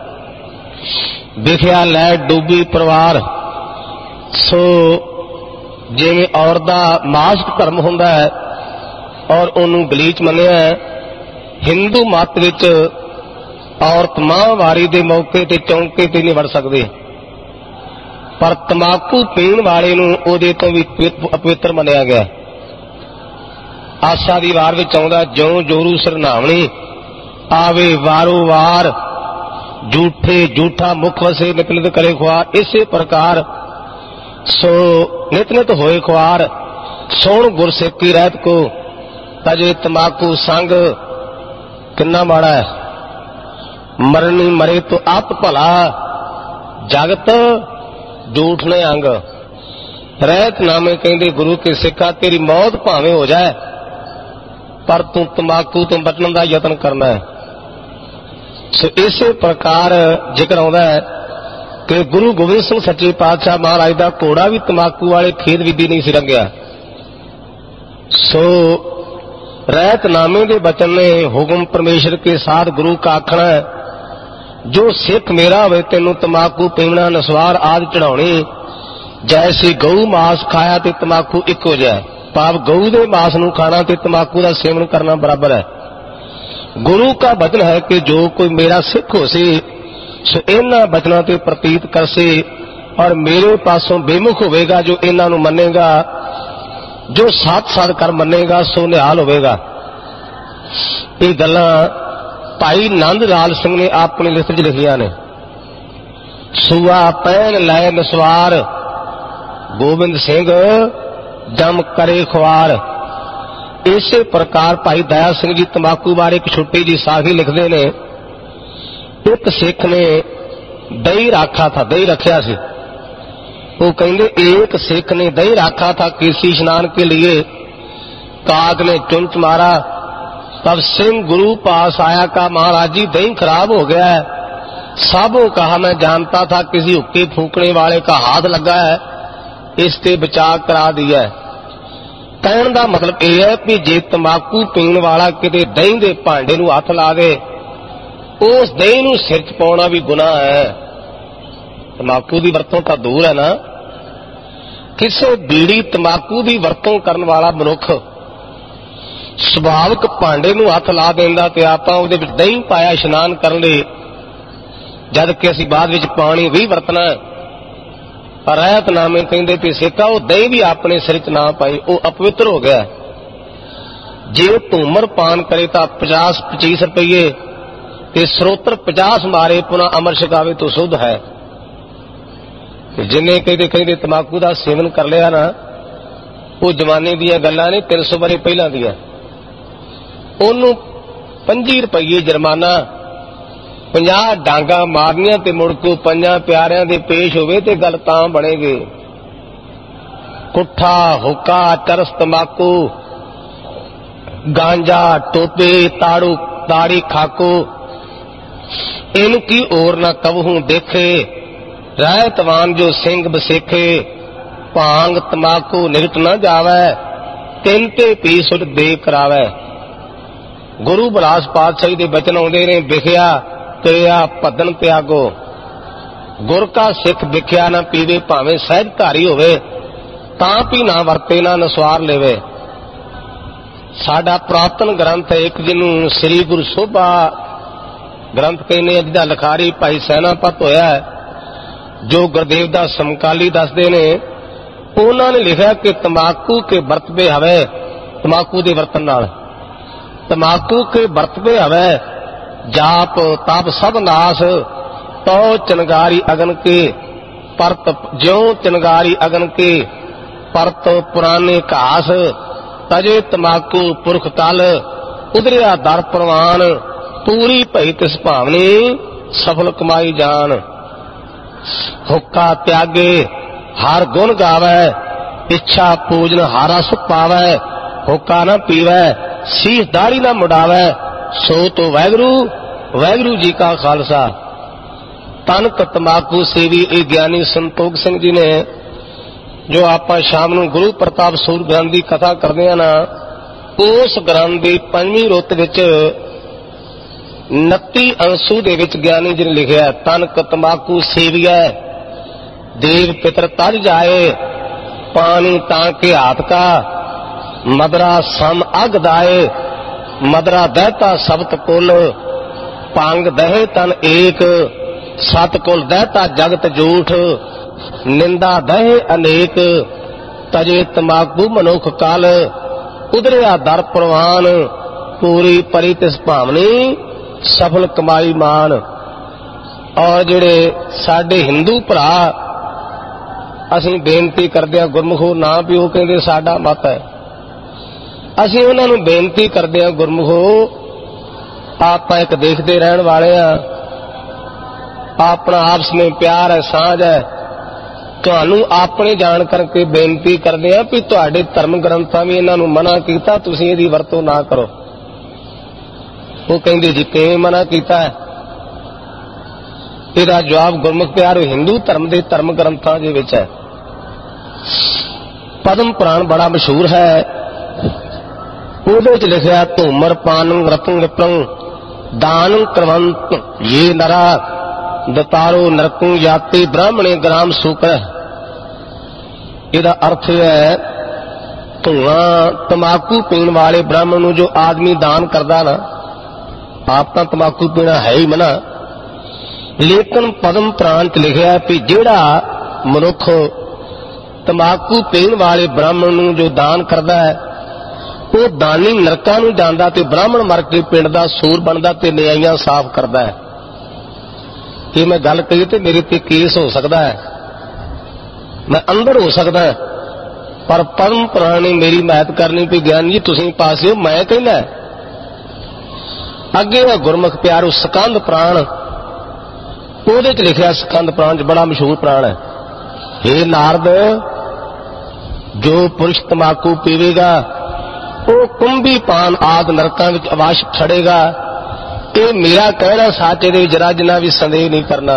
है। विखिया लै डूबी परिवार सो जिवें औरत दा मासिक धर्म हुंदा है और उन्होंने गलीच मनिया है। हिंदू मत विच औरत माहवारी के मौके ते चौंके ते नहीं वड़ सकती पर तंबाकू पीण वाले नूं उहदे तो भी अपवित्र मनिया गया। आसा दी वार विच आउंदा ज्यों जोरू सरनावणी आवे वारो वार झूठे झूठा मुख वसे नित नित करे ख्वार। इसे प्रकार सो नित नित होए ख्वार सोण गुरसिखी रहत को तजे तंबाकू संग किन्ना माड़ा है। मरनी मरे तो आप भला जगत झूठ ने अंग रहत नामे कहंदे गुरु के सिखा तेरी मौत भावें हो जाए पर तू तंबाकू तो बचने का यत्न करना है। सो इसे प्रकार जिक्र आउंदा है कि गुरु गोबिंद सिंह सच्चे पातशाह महाराज का घोड़ा भी तंबाकू वाले खेत विधि नहीं सी रंगिया। सो रहत नामे के बचन ने हुक्म परमेश्वर के साथ गुरु का आखना है जो सिख मेरा होवे तेनू तंबाकू पीवना नसवार आदि चढ़ाउणी जैसे गऊ मांस खाया ते तंबाकू एक हो जाए। पाप गऊ दे मांस नू खाना ते तंबाकू का सेवन करना बराबर है। गुरु का वचन है कि जो कोई मेरा सिख हो से सो इन्हां वचनां ते प्रतीत कर से और मेरे पासों बेमुख होवेगा जो इन्हां नू मन्नेगा जो साथ साथ कर मन्नेगा सो निहाल होवेगा। ये गल्लां भाई नंद लाल सिंह ने अपनी लिखत च लिखियां ने। सूआ पैन लै नसवार गोबिंद सिंह जम करे खुआर। इसे प्रकार भाई दया सिंह जी तंबाकू बारे एक छोटी जी साखी लिखते ने। एक सिख ने दही राखा था दही रखिया सी। वो कहते एक सिख ने दही रखा था किसी स्नान के लिए काग ने चुंच मारा तब सिंह गुरु पास आया कहा महाराज जी दही खराब हो गया है। सबों कहा मैं जानता था किसी हुक्के फूकने वाले का हाथ लगा है इससे बचाव करा दिया है। कहने का मतलब यह है कि जे तंबाकू पीण वाला किते दही के भांडे नूं हथ ला दे उस दही नूं सिर च पाउणा भी गुनाह है। तंबाकू की वरतों तो दूर है ना। किसी बीड़ी तंबाकू की वरतों करने वाला मनुख सुभाविक भांडे नूं हथ ला देंदा ते आपां उहदे विच दही पाया इशनान करन लई जद कि असीं बाद विच पानी भी वरतना रहत नामे कहंदे ते सिक्का वो दही भी अपने सिर च ना पाई वो अपवित्र हो गया। जे धूमर पान करे तो 50-25 रुपये ते स्रोत्र 50 मारे पुनः अमर छकावे तो शुद्ध है। जिन्हें कहते तंबाकू का सेवन कर लिया ना ਉਹ ਜਮਾਨੇ ਦੀਆਂ ਗੱਲਾਂ ਨੇ, 300 ਵਰੇ ਪਹਿਲਾਂ ਦੀਆਂ। ਉਹਨੂੰ 25 ਰੁਪਏ ਜੁਰਮਾਨਾ, 50 ਡਾਂਗਾ ਮਾਰਨੀਆਂ ਤੇ ਮੁੜ ਕੇ 5 ਪਿਆਰਿਆਂ ਦੇ ਪੇਸ਼ ਹੋਵੇ ਤੇ ਗੱਲ ਤਾਂ ਬਣੇਗੀ। ਕੁੱਠਾ, ਹੁੱਕਾ, ਚਰਸ, ਤੰਬਾਕੂ, ਗਾਂਜਾ, ਟੋਪੇ, ਤਾੜੀ, ਖਾਕੂ, ਇਹਨੂੰ ਕੀ ਔਰ ਨਾ ਕਬਹੂ ਦੇਖੇ, ਰਹਿਤਵਾਨ ਜੋ ਸਿੰਘ ਬਸੇਖੇ, ਭਾਂਗ ਤੰਬਾਕੂ ਨਿਗਟ ਨਾ ਜਾਵੇ, ਤਿੰਨ ਤੇ ਪੀ ਸੁਟ ਦੇ ਕਰਾਵੇ। ਗੁਰੂ ਬਿਲਾਸ ਪਾਤਸ਼ਾਹੀ ਦੇ ਬਚਨ ਆਉਂਦੇ ਨੇ, ਵਿਖਿਆ ਕਿਰਿਆ ਭੱਦਨ ਤਿਆਗੋ, ਗੁਰ ਕਾ ਸਿੱਖ ਵਿਖਿਆ ਨਾ ਪੀਵੇ, ਭਾਵੇਂ ਸਹਿਜ ਧਾਰੀ ਹੋਵੇ, ਤਾਂ ਵੀ ਨਾ ਵਰਤੇ ਨਾ ਨਸਵਾਰ ਲੈਵੇ। ਸਾਡਾ ਪ੍ਰਾਤਨ ਗ੍ਰੰਥ ਹੈ ਇੱਕ, ਜਿਹਨੂੰ ਸ੍ਰੀ ਗੁਰੂ ਸੋਭਾ ਗ੍ਰੰਥ ਕਹਿੰਦੇ ਆ, ਜਿਹਦਾ ਲਿਖਾਰੀ ਭਾਈ ਸੈਨਾਪਤ ਹੋਇਆ, ਜੋ ਗੁਰਦੇਵ ਦਾ ਸਮਕਾਲੀ ਦੱਸਦੇ ਨੇ। ਉਹਨਾਂ ਨੇ ਲਿਖਿਆ ਕਿ ਤੰਬਾਕੂ ਕੇ ਵਰਤਵੇ ਹਵੇ, ਤੰਬਾਕੂ ਦੇ ਵਰਤਨ ਨਾਲ, ਤੰਬਾਕੂ ਕੇ ਵਰਤਵੇ ਹਵੇ, ਜਾਪ ਤਪ ਸਭ ਨਾਸ, ਤੋ ਚਨਗਾਰੀ ਅਗਨ ਕੇ ਪਰਤ, ਜਿਉ ਚਨਗਾਰੀ ਅਗਨ ਕੇ ਪਰਤ ਪੁਰਾਣੇ ਘਾਸ, ਤਜੇ ਤੰਬਾਕੂ ਪੁਰਖ ਤਲ, ਉਧਰਿਆ ਦਰ ਪ੍ਰਵਾਨ, ਪੂਰੀ ਭਈ ਤਿਸ ਭਾਵਨੀ, ਸਫਲ ਕਮਾਈ ਜਾਣ। ਹੁੱਕਾ ਤਿਆਗੇ ਹਰ ਗੁਣ ਗਾਵੇ, ਇੱਛਾ ਪੂਜਨ ਹਰ ਰਸ ਪਾਵੇ, ਹੁੱਕਾ ਨਾ ਪੀਵੇ, ਸੀਸ ਦਾੜੀ ਨਾ ਮੁੜਾਵੇ, ਸੋ ਤੋ ਵਾਹਿਗੁਰੂ ਜੀ ਕਾ ਖਾਲਸਾ। ਤਨਕ ਤੰਬਾਕੂ ਸੇਵੀ ਇਹ ਗਿਆਨੀ ਸੰਤੋਖ ਸਿੰਘ ਜੀ ਨੇ, ਜੋ ਆਪਾਂ ਸ਼ਾਮ ਨੂੰ ਗੁਰੂ ਪ੍ਰਤਾਪ ਸੂਰ ਗ੍ਰੰਥ ਦੀ ਕਥਾ ਕਰਦੇ ਆ ਨਾ, ਉਸ ਗ੍ਰੰਥ ਦੀ 5ਵੀਂ ਰੁੱਤ ਵਿੱਚ 29 ਅੰਸੂ ਦੇ ਵਿੱਚ ਗਿਆਨੀ ਜੀ ਨੇ ਲਿਖਿਆ, ਤਨਕ ਤੰਬਾਕੂ ਸੇਵੀਐ ਦੇਵ ਪਿਤਰ ਤਜ ਜਾਏ, ਪਾਣੀ ਤਾਂ ਕੇ ਹਾਥ ਕਾ ਮਦਰਾ ਸਮ ਅਗ ਦਾਏ, ਮਦਰਾ ਦਹਿਤਾ ਸਬਤ ਕੁਲ, ਭੰਗ ਦਹੇ ਤਨ ਏਕ, ਸਤ ਕੁਲ ਦਹਿਤਾ ਜਗਤ ਝੂਠ, ਨਿੰਦਾ ਦਹੇ ਅਨੇਕ, ਤਜੇ ਤੰਬਾਕੂ ਮਨੁੱਖ ਕਲ, ਉਧਰਿਆ ਦਰ ਪ੍ਰਵਾਨ, ਪੂਰੀ ਪਰੀ ਤਿਸ ਭਾਵਨੀ, ਸਫਲ ਕਮਾਈ ਮਾਨ। ਔਰ ਜਿਹੜੇ ਸਾਡੇ ਹਿੰਦੂ ਭਰਾ, ਅਸੀਂ ਬੇਨਤੀ ਕਰਦੇ ਹਾਂ ਗੁਰਮੁਖੋ, ਨਾ ਵੀ ਉਹ ਕਹਿੰਦੇ ਸਾਡਾ ਮਤ ਹੈ, ਅਸੀਂ ਉਹਨਾਂ ਨੂੰ ਬੇਨਤੀ ਕਰਦੇ ਹਾਂ ਗੁਰਮੁਖੋ, ਆਪਾਂ ਇੱਕ ਦੇਖਦੇ ਰਹਿਣ ਵਾਲੇ ਆ, ਆਪਣਾ ਆਪਸ ਵਿੱਚ ਪਿਆਰ ਹੈ, ਸਾਂਝ ਹੈ। ਤੁਹਾਨੂੰ ਆਪਣੇ ਜਾਣ ਕਰਕੇ ਬੇਨਤੀ ਕਰਦੇ ਆ ਵੀ ਤੁਹਾਡੇ ਧਰਮ ਗ੍ਰੰਥਾਂ ਵੀ ਇਹਨਾਂ ਨੂੰ ਮਨਾ ਕੀਤਾ, ਤੁਸੀਂ ਇਹਦੀ ਵਰਤੋਂ ਨਾ ਕਰੋ। ਉਹ ਕਹਿੰਦੇ ਜੀ ਕਿਵੇਂ ਮਨਾ ਕੀਤਾ ਹੈ? ਇਹਦਾ ਜਵਾਬ ਗੁਰਮੁਖ ਪਿਆਰੋ ਹਿੰਦੂ ਧਰਮ ਦੇ ਧਰਮ ਗ੍ਰੰਥਾਂ ਦੇ ਵਿੱਚ ਹੈ। ਪਦਮ ਪੁਰਾਣ ਬੜਾ ਮਸ਼ਹੂਰ ਹੈ, ਉਹਦੇ ਵਿੱਚ ਲਿਖਿਆ, ਧੂਮਰ ਪਾਨੰ ਰਤੰ ਵਿਪਰੰ ਦਾਨੰ ਕਰਵੰਤ ਇਹ ਨਰਾ, ਦਤਾਰੋ ਨਰਕੰ ਜਾਤੀ ਬ੍ਰਾਹਮਣੇ ਗ੍ਰਾਮ ਸੂਕਰ। ਇਹਦਾ ਅਰਥ ਹੈ, ਧੂਆਂ ਤੰਬਾਕੂ ਪੀਣ ਵਾਲੇ ਬ੍ਰਾਹਮਣ ਨੂੰ ਜੋ ਆਦਮੀ ਦਾਨ ਕਰਦਾ ਨਾ, ਆਪ ਤਾਂ ਤੰਬਾਕੂ ਪੀਣਾ ਹੈ ਹੀ ਮਨਾ, ਲੇਕਿਨ ਪਦਮ ਪੁਰਾਣ ਚ ਲਿਖਿਆ ਕਿ ਜਿਹੜਾ ਮਨੁੱਖ ਤੰਬਾਕੂ ਪੀਣ ਵਾਲੇ ਬ੍ਰਾਹਮਣ ਨੂੰ ਜੋ ਦਾਨ ਕਰਦਾ ਹੈ, ਉਹ ਦਾਨੀ ਨਰਕਾਂ ਨੂੰ ਜਾਂਦਾ ਤੇ ਬ੍ਰਾਹਮਣ ਮਰ ਕੇ ਪਿੰਡ ਦਾ ਸੂਰ ਬਣਦਾ ਤੇ ਨਿਆਈਆਂ ਸਾਫ਼ ਕਰਦਾ ਹੈ। ਇਹ ਮੈਂ ਗੱਲ ਕਹੀ ਤੇ ਮੇਰੇ ਤੇ ਕੇਸ ਹੋ ਸਕਦਾ ਹੈ, ਮੈਂ ਅੰਦਰ ਹੋ ਸਕਦਾ, ਪਰ ਪਦਮ ਪੁਰਾਣ ਨੇ ਮੇਰੀ ਮਦਦ ਕਰਨੀ ਵੀ ਗਿਆਨੀ ਜੀ ਤੁਸੀਂ ਪਾਸੇ ਹੋ, ਮੈਂ ਕਹਿੰਦਾ। ਅੱਗੇ ਹੈ ਗੁਰਮੁਖ ਪਿਆਰੋ ਸਕੰਦ ਪੁਰਾਣ, ਉਹਦੇ ਚ ਲਿਖਿਆ, ਸਕੰਦ ਪੁਰਾਣ ਚ ਬੜਾ ਮਸ਼ਹੂਰ ਪੁਰਾਣ ਹੈ, ਹੇ ਨਾਰਦ, ਜੋ ਪੁਰਸ਼ ਤੰਬਾਕੂ ਪੀਵੇਗਾ ਉਹ ਕੁੰਭੀ ਪਾਨ ਆਦਿ ਨਰਕਾਂ ਵਿੱਚ ਅਵਾਸ਼ ਛੜੇਗਾ। ਇਹ ਮੇਰਾ ਕਹਿਣਾ ਸੱਚ, ਇਹਦੇ ਵਿੱਚ ਜਰਾ ਜਿੰਨਾ ਵੀ ਸੰਦੇਹ ਨਹੀਂ ਕਰਨਾ।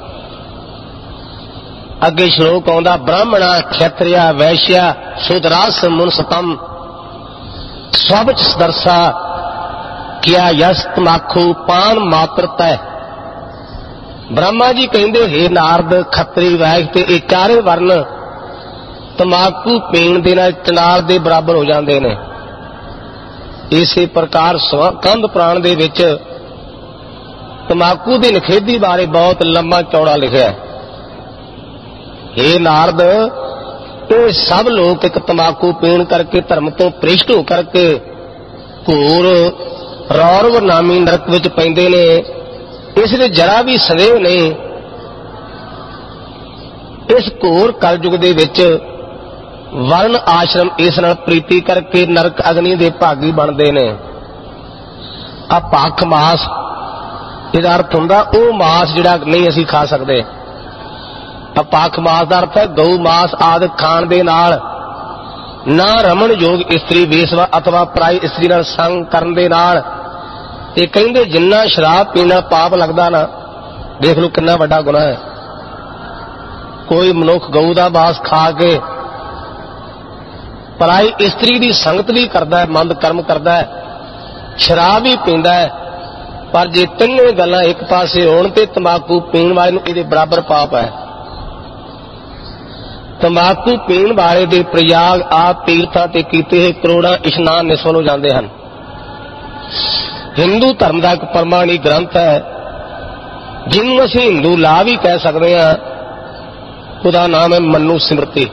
ਅੱਗੇ ਸ਼ਲੋਕ ਆਉਂਦਾ, ਬ੍ਰਾਹਮਣਾ ਖੇਤਰਿਆ ਵੈਸ਼ਿਆ ਸ਼ੂਦਰਾਸ ਮੁਨਸਤਮ ਸਭ ਚ ਦਰਸਾ ਕਿਆ ਯਸ ਤਮਾਕੂ ਪਾਨ ਮਾਤਰ ਤੈ। ਬ੍ਰਹਮਾ ਜੀ ਕਹਿੰਦੇ, ਹੇ ਨਾਰਦ, ਖੱਤਰੀ ਵੈਸ਼ ਤੇ ਇਹ ਚਾਰੇ ਵਰਨ ਤਮਾਕੂ ਪੀਣ ਦੇ ਨਾਲ ਚੰਡਾਲ ਦੇ ਬਰਾਬਰ ਹੋ ਜਾਂਦੇ ਨੇ। ਇਸੇ ਪ੍ਰਕਾਰ ਸਕੰਦ ਪੁਰਾਣ ਦੇ ਵਿੱਚ ਤਮਾਕੂ ਦੀ ਨਿਖੇਧੀ ਬਾਰੇ ਬਹੁਤ ਲੰਮਾ ਚੌੜਾ ਲਿਖਿਆ ਹੈ। ਹੇ ਨਾਰਦ, ਇਹ ਸਭ ਲੋਕ ਇੱਕ ਤਮਾਕੂ ਪੀਣ ਕਰਕੇ ਧਰਮ ਤੋਂ ਭ੍ਰਿਸ਼ਟ ਹੋ ਕਰਕੇ ਘੋਰ ਰੌਰਵ ਨਾਮੀ ਨਰਕ ਵਿੱਚ ਪੈਂਦੇ ਨੇ। ਇਸ ਦੇ ਜਰਾ ਵੀ ਸੰਦੇਹ ਨਹੀਂ, ਇਸ ਘੋਰ ਕਲਯੁਗ ਦੇ ਵਿੱਚ ਵਰਨ ਆਸ਼ਰਮ ਇਸ ਨਾਲ ਪ੍ਰੀਤੀ ਕਰਕੇ ਨਰਕ ਅਗਨੀ ਦੇ ਭਾਗੀ ਬਣਦੇ ਨੇ। ਆ ਭਖ ਮਾਸ ਇਹਦਾ ਅਰਥ ਹੁੰਦਾ ਉਹ ਮਾਸ ਜਿਹੜਾ ਨਹੀਂ ਅਸੀਂ ਖਾ ਸਕਦੇ। ਅਪਾਖ ਮਾਸ ਦਾ ਅਰਥ ਹੈ ਗਊ ਮਾਸ ਆਦਿ ਖਾਣ ਦੇ ਨਾਲ ਨਾ ਰਮਣ ਯੋਗ ਇਸਤਰੀ ਵੇਸਵਾ ਅਥਵਾ ਪਰਾਈ ਇਸਤਰੀ ਨਾਲ ਸੰਗ ਕਰਨ ਦੇ ਨਾਲ। ਤੇ ਕਹਿੰਦੇ ਜਿੰਨਾ ਸ਼ਰਾਬ ਪੀਣ ਨਾਲ ਪਾਪ ਲੱਗਦਾ ਨਾ, ਦੇਖ ਲਓ ਕਿੰਨਾ ਵੱਡਾ ਗੁਨਾਹ ਹੈ। ਕੋਈ ਮਨੁੱਖ ਗਊ ਦਾ ਮਾਸ ਖਾ ਕੇ ਪਰਾਈ ਇਸਤਰੀ ਦੀ ਸੰਗਤ ਵੀ ਕਰਦਾ ਹੈ, ਮੰਦ ਕਰਮ ਕਰਦਾ ਹੈ, ਸ਼ਰਾਬ ਵੀ ਪੀਂਦਾ ਹੈ, ਪਰ ਜੇ ਤਿੰਨੇ ਗੱਲਾਂ ਇੱਕ ਪਾਸੇ ਹੋਣ ਤੇ ਤੰਬਾਕੂ ਪੀਣ ਵਾਲੇ ਨੂੰ ਇਹਦੇ ਬਰਾਬਰ ਪਾਪ ਹੈ। ਤੰਬਾਕੂ ਪੀਣ ਵਾਲੇ ਦੇ ਪ੍ਰਯਾਗ ਆਪ ਤੀਰਥਾਂ ਤੇ ਕੀਤੇ ਹੋਏ ਕਰੋੜਾਂ ਇਸ਼ਨਾਨ ਨਿਸਵਲ ਹੋ ਜਾਂਦੇ ਹਨ। ਹਿੰਦੂ ਧਰਮ ਦਾ ਇੱਕ ਪ੍ਰਮਾਣੀ ਗ੍ਰੰਥ ਹੈ ਜਿਹਨੂੰ ਅਸੀਂ ਹਿੰਦੂ ਲਾ ਵੀ ਕਹਿ ਸਕਦੇ ਹਾਂ। ਉਹਦਾ ਨਾਮ ਹੈ ਮਨੂ ਸਿਮਰਤੀ।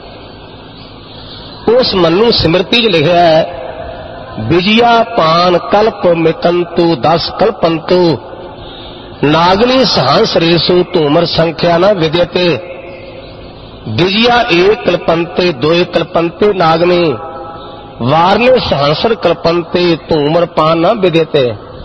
ਉਸ ਮਨੂ ਸਿਮਰਤੀ 'ਚ ਲਿਖਿਆ ਹੈ ਵਿਜਿਆ ਪਾਨ ਕਲਪ ਮਿਕੰਤੂ 10 ਕਲਪੰਤੂ ਨਾਗਨੀ ਸਹੰਸ ਰੇਸੂ ਧੂਮਰ ਸੰਖਿਆ ਨਾ ਵਿਦਿਅਤੇ ਵਿਜਿਆ ਏਕ ਕਲਪੰਤੇ ਦੋਏ ਕਲਪੰਤੇ ਨਾਗਨੀ ਵਾਰਨੇ ਸਹੰਸਰ ਕਲਪੰਤੇ ਧੂਮਰ ਪਾਨ ਨਾ ਵਿਦਿਅਤੇ।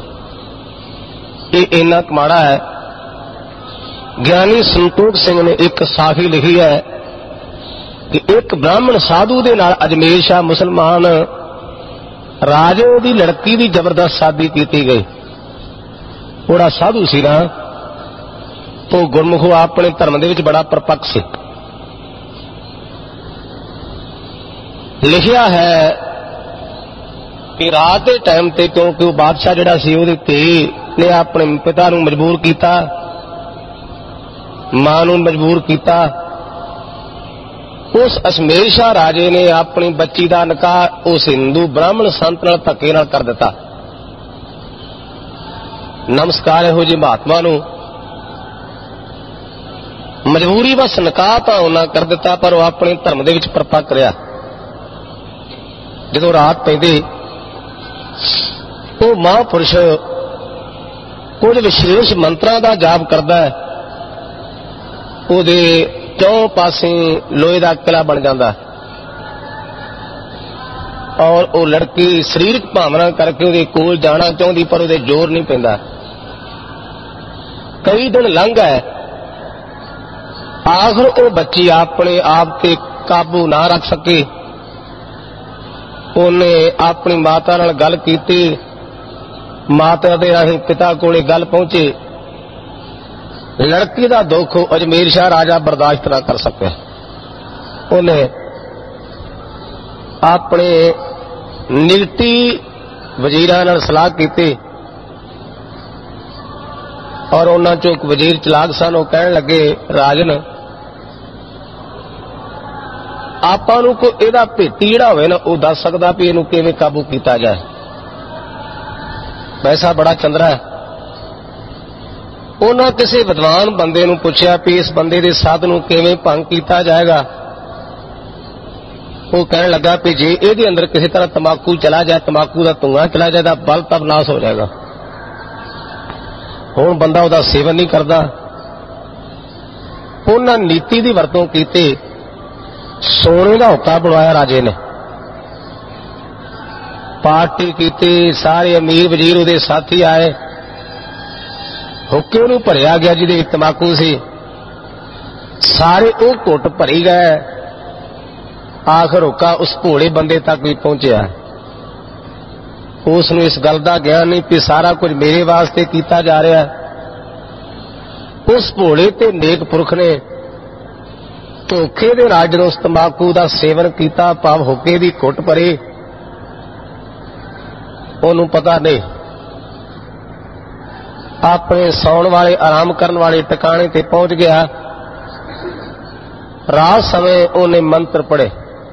ਇਹ ਇੰਨਾ ਮਾੜਾ ਹੈ। ਗਿਆਨੀ ਸੰਤੋਖ ਸਿੰਘ ਨੇ ਇੱਕ ਸਾਖੀ ਲਿਖੀ ਹੈ ਕਿ ਇੱਕ ਬ੍ਰਾਹਮਣ ਸਾਧੂ ਦੇ ਨਾਲ ਅਜਮੇਰ ਸ਼ਾਹ ਮੁਸਲਮਾਨ ਰਾਜੇ ਦੀ ਲੜਕੀ ਦੀ ਜ਼ਬਰਦਸਤ ਸ਼ਾਦੀ ਕੀਤੀ ਗਈ। ਉਹਦਾ ਸਾਧੂ ਸੀ ਨਾ, ਉਹ ਗੁਰਮੁਖ ਆਪਣੇ ਧਰਮ ਦੇ ਵਿੱਚ ਬੜਾ ਪਰਪੱਕ ਸੀ। ਲਿਖਿਆ ਹੈ ਕਿ ਰਾਤ ਦੇ ਟਾਈਮ ਤੇ ਕਿਉਂਕਿ ਉਹ ਬਾਦਸ਼ਾਹ ਜਿਹੜਾ ਸੀ ਉਹਦੇ ਧੀ ਨੇ ਆਪਣੇ ਪਿਤਾ ਨੂੰ ਮਜਬੂਰ ਕੀਤਾ, ਮਾਂ ਨੂੰ ਮਜਬੂਰ ਕੀਤਾ। ਉਸ ਅਜਮੇਰ ਸ਼ਾਹ ਰਾਜੇ ਨੇ ਆਪਣੀ ਬੱਚੀ ਦਾ ਨਿਕਾਹ ਉਸ ਹਿੰਦੂ ਬ੍ਰਾਹਮਣ ਸੰਤ ਨਾਲ ਧੱਕੇ ਨਾਲ ਕਰ ਦਿੱਤਾ। ਨਮਸਕਾਰ ਇਹੋ ਜਿਹੇ ਮਹਾਤਮਾ ਨੂੰ ਮਜਬੂਰੀ ਬਸ ਨਿਕਾਹ ਤਾਂ ਉਹਨਾਂ ਕਰ ਦਿੱਤਾ, ਪਰ ਉਹ ਆਪਣੇ ਧਰਮ ਦੇ ਵਿੱਚ ਪਰਪੱਕ ਰਿਹਾ। ਜਦੋਂ ਰਾਤ ਪੈਂਦੀ ਉਹ ਮਹਾਂਪੁਰਸ਼ ਕੁਝ ਵਿਸ਼ੇਸ਼ ਮੰਤਰਾਂ ਦਾ ਜਾਪ ਕਰਦਾ ਹੈ। ਉਹਦੇ ਚੌਂ ਪਾਸੇ ਲੋਹੇ ਦਾ ਕਿਲਾ ਬਣ ਜਾਂਦਾ ਔਰ ਉਹ ਲੜਕੀ ਸਰੀਰਕ ਭਾਵਨਾ ਕਰਕੇ ਉਹਦੇ ਕੋਲ ਜਾਣਾ ਚਾਹੁੰਦੀ, ਪਰ ਉਹਦੇ ਜ਼ੋਰ ਨਹੀਂ ਪੈਂਦਾ। ਕਈ ਦਿਨ ਲੰਘ ਗਏ। ਆਖਰ ਉਹ ਬੱਚੀ ਆਪਣੇ ਆਪ ਤੇ ਕਾਬੂ ਨਾ ਰੱਖ ਸਕੀ। ਉਹਨੇ ਆਪਣੀ ਮਾਤਾ ਨਾਲ ਗੱਲ ਕੀਤੀ। ਮਾਤਾ ਦੇ ਰਾਹੀਂ ਪਿਤਾ ਕੋਲੇ ਗੱਲ ਪਹੁੰਚੀ। ਲੜਕੀ ਦਾ ਦੁੱਖ ਅਜਮੇਰ ਸ਼ਾਹ ਰਾਜਾ ਬਰਦਾਸ਼ਤ ਨਾ ਕਰ ਸਕਿਆ। ਉਹਨੇ ਆਪਣੇ ਨਿਲਤੀ ਵਜ਼ੀਰਾਂ ਨਾਲ ਸਲਾਹ ਕੀਤੀ ਔਰ ਉਹਨਾਂ ਚੋਂ ਇੱਕ ਵਜ਼ੀਰ ਚਲਾਕ ਸਨ। ਉਹ ਕਹਿਣ ਲੱਗੇ, ਰਾਜਨ ਆਪਾਂ ਨੂੰ ਕੋਈ ਇਹਦਾ ਭੇਤੀ ਜਿਹੜਾ ਹੋਵੇ ਨਾ ਉਹ ਦੱਸ ਸਕਦਾ ਵੀ ਇਹਨੂੰ ਕਿਵੇਂ ਕਾਬੂ ਕੀਤਾ ਜਾਏ। ਪੈਸਾ ਬੜਾ ਚੰਦਰਾ ਹੈ। ਉਹਨਾਂ ਕਿਸੇ ਵਿਦਵਾਨ ਬੰਦੇ ਨੂੰ ਪੁੱਛਿਆ ਵੀ ਇਸ ਬੰਦੇ ਦੇ ਸਾਧ ਨੂੰ ਕਿਵੇਂ ਭੰਗ ਕੀਤਾ ਜਾਏਗਾ। ਉਹ ਕਹਿਣ ਲੱਗਾ ਵੀ ਜੇ ਇਹਦੇ ਅੰਦਰ ਕਿਸੇ ਤਰ੍ਹਾਂ ਤੰਬਾਕੂ ਚਲਾ ਜਾਏ, ਤੰਬਾਕੂ ਦਾ ਧੂੰਆਂ ਚਲਾ ਜਾਏ ਤਾਂ ਬਲ ਤਬ ਨਾਸ ਹੋ ਜਾਏਗਾ। ਹੁਣ ਬੰਦਾ ਉਹਦਾ ਸੇਵਨ ਨਹੀਂ ਕਰਦਾ। ਉਹਨਾਂ ਨੀਤੀ ਦੀ ਵਰਤੋਂ ਕੀਤੀ। ਸੋਨੇ ਦਾ ਹੁੱਕਾ ਬਣਵਾਇਆ ਰਾਜੇ ਨੇ, ਪਾਰਟੀ ਕੀਤੀ, ਸਾਰੇ ਅਮੀਰ ਵਜ਼ੀਰ ਉਹਦੇ ਸਾਥੀ ਆਏ। ਹੁੱਕੇ ਨੂੰ ਭਰਿਆ ਗਿਆ ਜਿਹਦੇ ਵਿੱਚ ਤੰਬਾਕੂ ਸੀ। ਸਾਰੇ ਉਹ ਘੁੱਟ ਭਰੀ ਗਏ। ਆਖਰ ਹੁੱਕਾ ਉਸ ਭੋਲੇ ਬੰਦੇ ਤੱਕ ਵੀ ਪਹੁੰਚਿਆ। ਉਸ ਨੂੰ ਇਸ ਗੱਲ ਦਾ ਗਿਆਨ ਨਹੀਂ ਕਿ ਸਾਰਾ ਕੁਝ ਮੇਰੇ ਵਾਸਤੇ ਕੀਤਾ ਜਾ ਰਿਹਾ। ਉਸ ਭੋਲੇ ਤੇ ਨੇਕ ਪੁਰਖ ਨੇ ਧੋਖੇ ਦੇ ਨਾਲ ਜਦੋਂ ਉਸ ਤੰਬਾਕੂ ਦਾ ਸੇਵਨ ਕੀਤਾ, ਭਾਵ ਹੁੱਕੇ ਦੀ ਘੁੱਟ ਭਰੀ, ਉਹਨੂੰ ਪਤਾ ਨਹੀਂ। ਆਪਣੇ ਸੌਣ ਵਾਲੇ ਆਰਾਮ ਕਰਨ ਵਾਲੇ ਟਿਕਾਣੇ ਤੇ ਪਹੁੰਚ ਗਿਆ। ਰਾਤ ਸਮੇਂ ਉਹਨੇ ਮੰਤਰ ਪੜ੍ਹੇ,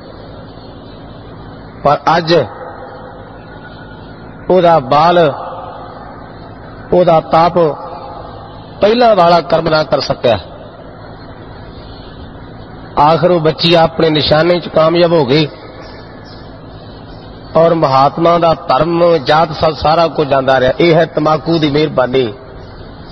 ਪਰ ਅੱਜ ਉਹਦਾ ਬਾਲ, ਉਹਦਾ ਤਾਪ ਪਹਿਲਾਂ ਵਾਲਾ ਕਰਮ ਨਾ ਕਰ ਸਕਿਆ। ਆਖਰ ਉਹ ਬੱਚੀ ਆਪਣੇ ਨਿਸ਼ਾਨੇ 'ਚ ਕਾਮਯਾਬ ਹੋ ਗਈ ਔਰ ਮਹਾਤਮਾ ਦਾ ਧਰਮ ਜਾਤ ਸਭ ਸਾਰਾ ਕੁਝ ਜਾਂਦਾ ਰਿਹਾ। ਇਹ ਹੈ ਤੰਬਾਕੂ ਦੀ ਮਿਹਰਬਾਨੀ।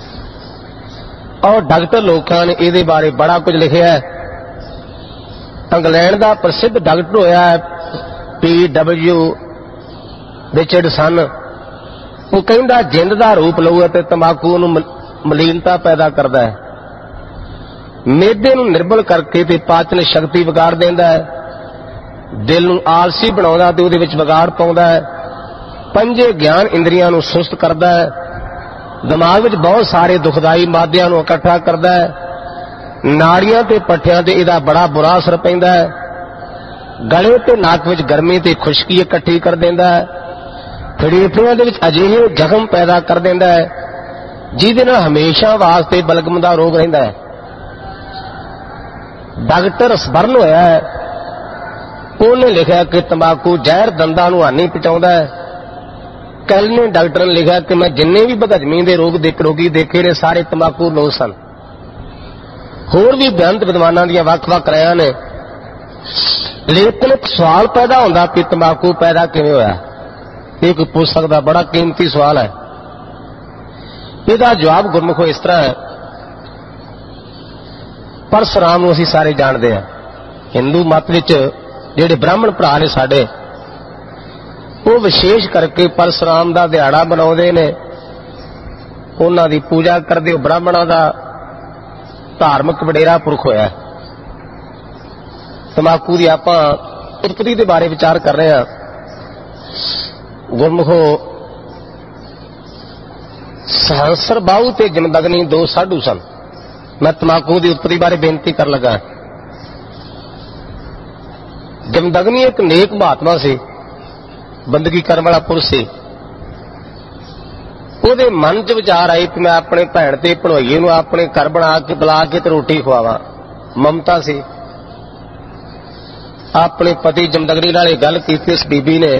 ਔਰ ਡਾਕਟਰ ਲੋਕਾਂ ਨੇ ਇਹਦੇ ਬਾਰੇ ਬੜਾ ਕੁਝ ਲਿਖਿਆ ਹੈ। इंग्लैंड का प्रसिद्ध डॉक्टर होया PW रिचर्डसन। वो कहता जिंद का रूप लऊ ते तंबाकू मलीनता पैदा करता है, मेदे नूं निर्बल करके ते पाचन शक्ति बिगाड़ देंदा है, दिल नूं आलसी बनाउंदा ते उहदे विच बिगाड़ पाउंदा है, पंजे ज्ञान इंद्रियां नूं सुस्त करदा है, दिमाग विच बहुत सारे दुखदाई मादियां नूं इकट्ठा करदा है, नाड़ियां ते पट्ठियां ते इहदा बड़ा बुरा असर पैंदा है, गले ते नक विच गर्मी ते खुश्की इकट्ठी कर देंदा है, फेफड़ियां दे विच अजिहे जख्म पैदा कर देंदा है जिहदे नाल हमेशा वास्ते बलगम दा रोग रहिंदा है। डॉक्टर असबर्न होया है, उन्हें लिखा कि तंबाकू जहर दंदां नूं हानि पहुंचाउंदा है। कैलने डॉक्टर ने लिखा कि मैं जिन्ने भी बदहजमी दे रोगी देखे ने सारे तंबाकू लोग सन। होर भी बेअंत विद्वानां दीयां वख-वख रायां ने, लेकिन एक सवाल पैदा होंदा कि तंबाकू पैदा किवें होया। ये कोई पूछ सकता, बड़ा कीमती सवाल है। इसका जवाब गुरमुखो इस तरह है। परशुराम नूं असीं सारे जानते हैं। हिंदू मत विच जिहड़े ब्राह्मण भरा ने साडे, वो विशेष करके परशुराम का दिहाड़ा मनाउंदे ने, उन्हां दी पूजा करदे। ब्राह्मणां दा धार्मिक वडेरा पुरख होया। तंबाकू की आपां उत्पत्ति के बारे विचार कर रहे हैं। गुरमुखो सहस्र बाहु ते जमदग्नि दो साधु सन। मैं तंबाकू की उत्पत्ति बारे बेनती कर लगा। जमदग्नि एक नेक महात्मा से, बंदगी करने वाला पुरुष से। ਉਹਦੇ मन च विचार आई कि मैं अपने भैन ते भणोईए नूं अपने घर बना के बुला के ते रोटी खवावां। ममता से अपने पति जमदग्नि नाल गल कीती। उस बीबी ने,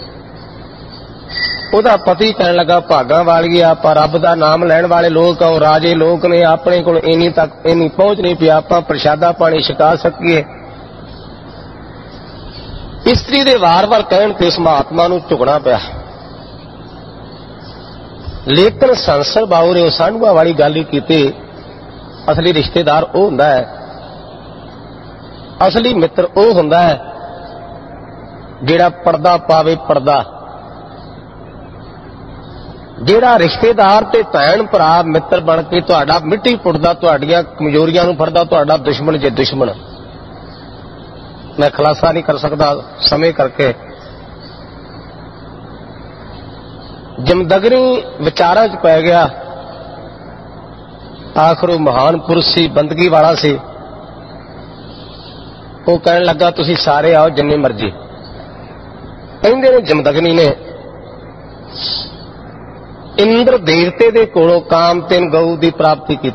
ਉਹਦਾ पति कहन लगा भागां वाली आपां रब दा नाम लैण वाले लोग आ, राजे लोग ने, अपने कोल इन्नी पहुंच नहीं पई आपां प्रशादा पानी छका सकीए। इस्त्री दे वार-वार कहण ते उस महात्मा नूं झुकना पिया। लेकिन संसर बाऊ ने उस साढ़ूआ वाली गल ही कीती। असली रिश्तेदार वो हुंदा है, असली मित्र वो हुंदा है जिहड़ा पर्दा पावे। पर्दा जिहड़ा रिश्तेदार ते भैन भरा मित्र बन के तुहाडा मिट्टी पुटदा, तुहाडीआं कमजोरियां नूं फड़दा, तुहाडा दुश्मन जे दुश्मन। मैं खुलासा नहीं कर सकता समय करके। जमदग्नि विचारां च पै गया। आखिर वो महान पुरुष सी, बंदगी वाला सी। वो कहन लगा तुसी सारे आओ जिन्नी मर्जी। कहंदे ने जमदग्नि ने इंद्र देवते दे कोलों कामतेन गऊ की प्राप्ति की।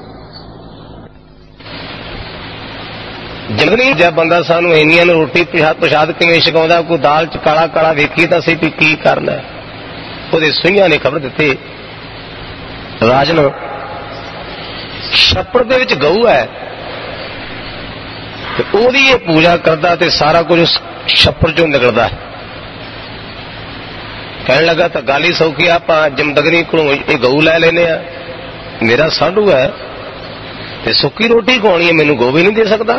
जमदग्नि जब बंदा सानू इन्नियां रोटी प्रसाद किवें छकाउंदा, कोई दाल च काला काला वेखी तां असीं भी की करना है। ਉਹਦੇ ਸੂਈਆਂ ने खबर ਦਿੱਤੀ, राजन छप्पड़ ਦੇ ਵਿੱਚ ਗਊ है ਤੇ ਉਹਦੀ ਇਹ पूजा करदा ਤੇ सारा कुछ उस छप्पड़ चों निकलदा है। कहन लगा तो गल ही सौखी, आप जमदग्नि कोलों ये गऊ लै लेने आ, मेरा साधु है ते सुक्की रोटी खवानी है, मैनूं गऊ भी नहीं दे सकता।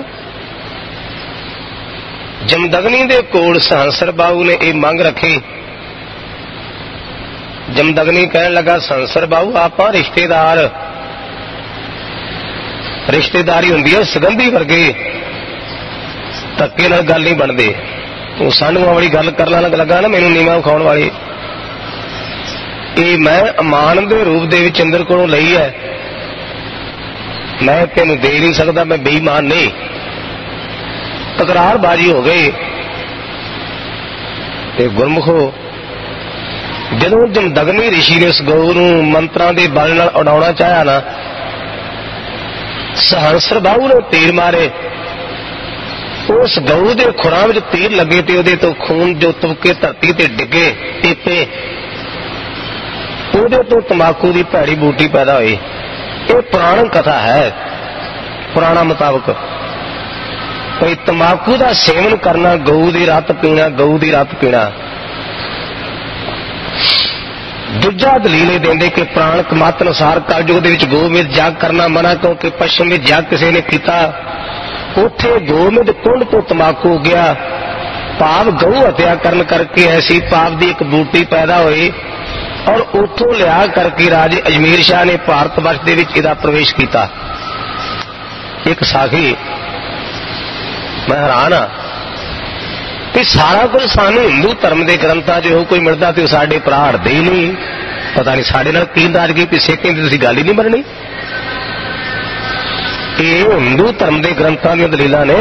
जमदग्नि दे कोल सहंसर बाहू ने यह मंग रखी। जमदग्नि कहन लगा सहंसर बाहू आप रिश्तेदार, रिश्तेदारी हुंदी है सगंधी वर्गी, धक्के नाल गल नहीं बनदी। वो सानूआं वाली गल करन लगा ना, मैनूं नीवां खाउण वाली। ये मैं अमान दे रूप दे विच इंद्र कोलों लई है, मैं तैनूं दे नहीं सकता, मैं बेईमान नहीं। तकरारबाजी हो गई। ते गुरमुखो जदों जमदग्नि ऋषि ने उस गऊ नूं मंत्रां दे बल नाल उड़ाउणा चाहया ना, सहंसर बाहू ने तीर मारे। उस गऊ दे खुरां विच तीर लगे ते उहदे तो खून जो तुपके धरती ते डिगे टीपे, उहदे तो तंबाकू की भैड़ी बूटी पैदा हुई। ये पुराण कथा है। पुराणा मुताबक कोई तंबाकू का सेवन करना, गऊ की रत पीना, गऊ की रत पीना। दूजा दलील देंदे कि पुराण मत अनुसार कलयुग दे विच गौ में जग करना मना, क्योंकि पश्चिम में जग किसी ने किया ਉੱਥੇ ਗੋਮਿੰਦ ਕੁੰਡ ਤੋਂ ਤਮਾਕੂ ਗਿਆ, ਭਾਵ ਗਊ ਹੱਤਿਆ ਕਰਨ ਕਰਕੇ ਐਸੀ ਪਾਪ ਦੀ ਇੱਕ ਬੂਟੀ ਪੈਦਾ ਹੋਈ ਔਰ ਉੱਥੋਂ ਲਿਆ ਕਰਕੇ ਰਾਜੇ ਅਜਮੇਰ ਸ਼ਾਹ ਨੇ ਭਾਰਤ ਵਰਸ਼ ਦੇ ਵਿੱਚ ਇਹਦਾ ਪ੍ਰਵੇਸ਼ ਕੀਤਾ। ਇੱਕ ਸਾਖੀ ਮੈਂ ਹੈਰਾਨ ਆ ਕਿ ਸਾਰਾ ਕੁਝ ਸਾਨੂੰ ਹਿੰਦੂ ਧਰਮ ਦੇ ਗ੍ਰੰਥਾਂ 'ਚ ਕੋਈ ਮਿਲਦਾ ਤੇ ਸਾਡੇ ਭਰਾ ਹਟਦੇ ਹੀ ਨਹੀਂ। ਪਤਾ ਨਹੀਂ ਸਾਡੇ ਨਾਲ ਕੀ ਨਾਰਾਜ਼ ਗਈ ਵੀ ਸਿੱਖ ਦੀ ਤੁਸੀਂ ਗੱਲ ਹੀ ਨਹੀਂ ਮੰਨਣੀ। ਇਹ ਹਿੰਦੂ ਧਰਮ ਦੇ ਗ੍ਰੰਥਾਂ ਦੀਆਂ ਦਲੀਲਾਂ ਨੇ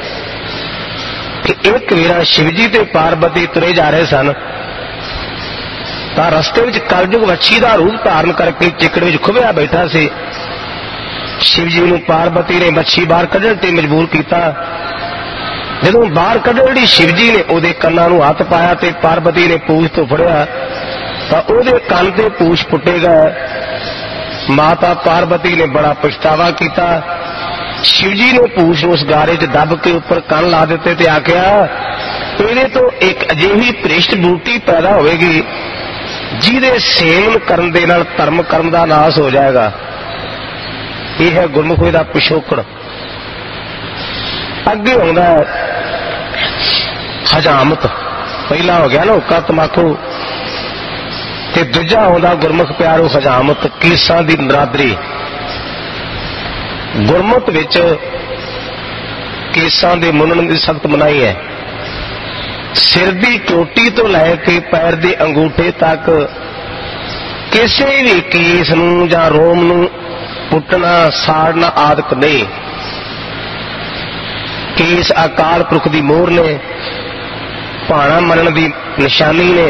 ਕਿ ਇੱਕ ਵੇਰਾ ਸ਼ਿਵਜੀ ਤੇ ਪਾਰਬਤੀ ਤੁਰੇ ਜਾ ਰਹੇ ਸਨ ਤਾਂ ਰਸਤੇ ਵਿੱਚ ਕਲਯੁਗ ਵੱਛੀ ਦਾ ਰੂਪ ਧਾਰਨ ਕਰਕੇ ਚਿੱਕੜ ਵਿੱਚ ਖੁੱਭਿਆ ਬੈਠਾ ਸੀ। ਸ਼ਿਵਜੀ ਨੂੰ ਪਾਰਬਤੀ ਨੇ ਮੱਛੀ ਬਾਹਰ ਕੱਢਣ ਤੇ ਮਜਬੂਰ ਕੀਤਾ। ਜਦੋਂ ਬਾਹਰ ਕੱਢਣ ਲਈ ਸ਼ਿਵਜੀ ਨੇ ਉਹਦੇ ਕੰਨਾਂ ਨੂੰ ਹੱਥ ਪਾਇਆ ਤੇ ਪਾਰਬਤੀ ਨੇ ਪੂਛ ਤੋਂ ਫੜਿਆ ਤਾਂ ਉਹਦੇ ਕੰਨ ਤੇ ਪੂਛ ਪੁੱਟੇ ਗਏ। ਮਾਤਾ ਪਾਰਬਤੀ ਨੇ ਬੜਾ ਪਛਤਾਵਾ ਕੀਤਾ। ਸ਼ਿਵਜੀ ਨੇ ਪੂਛ ਨੂੰ ਉਸ ਗਾਰੇ 'ਚ ਦੱਬ ਕੇ ਉੱਪਰ ਕੰਨ ਲਾ ਦਿੱਤੇ ਤੇ ਆਖਿਆ, ਇਹਦੇ ਤੋਂ ਇੱਕ ਅਜਿਹੀ ਭ੍ਰਿਸ਼ਟ ਬੂਟੀ ਪੈਦਾ ਹੋਵੇਗੀ ਜਿਹਦੇ ਸੇਵਨ ਕਰਨ ਦੇ ਨਾਲ ਧਰਮ ਕਰਮ ਦਾ ਨਾਸ ਹੋ ਜਾਏਗਾ। ਇਹ ਹੈ ਗੁਰਮੁਖੀ ਦਾ ਪਿਛੋਕੜ। ਅੱਗੇ ਆਉਂਦਾ ਹਜਾਮਤ। ਪਹਿਲਾ ਹੋ ਗਿਆ ਨਾ ਹੁੱਕਾ ਤਮਾਕੂ ਤੇ ਦੂਜਾ ਆਉਂਦਾ ਗੁਰਮੁਖ ਪਿਆਰੋ ਹਜਾਮਤ, ਕੇਸਾਂ ਦੀ ਨਰਾਦਰੀ। ਗੁਰਮਤ ਵਿੱਚ ਕੇਸਾਂ ਦੇ ਮੁੰਨਣ ਦੀ ਸਖਤ ਮਨਾਹੀ ਹੈ। ਸਿਰ ਦੀ ਚੋਟੀ ਤੋਂ ਲੈ ਕੇ ਪੈਰ ਦੇ ਅੰਗੂਠੇ ਤੱਕ ਕਿਸੇ ਵੀ ਕੇਸ ਨੂੰ ਜਾਂ ਰੋਮ ਨੂੰ ਪੁੱਟਣਾ ਸਾੜਨਾ ਆਦਿਕ ਨਹੀਂ। ਕੇਸ ਅਕਾਲ ਪੁਰਖ ਦੀ ਮੋਹਰ ਨੇ, ਭਾਣਾ ਮੰਨਣ ਦੀ ਨਿਸ਼ਾਨੀ ਨੇ।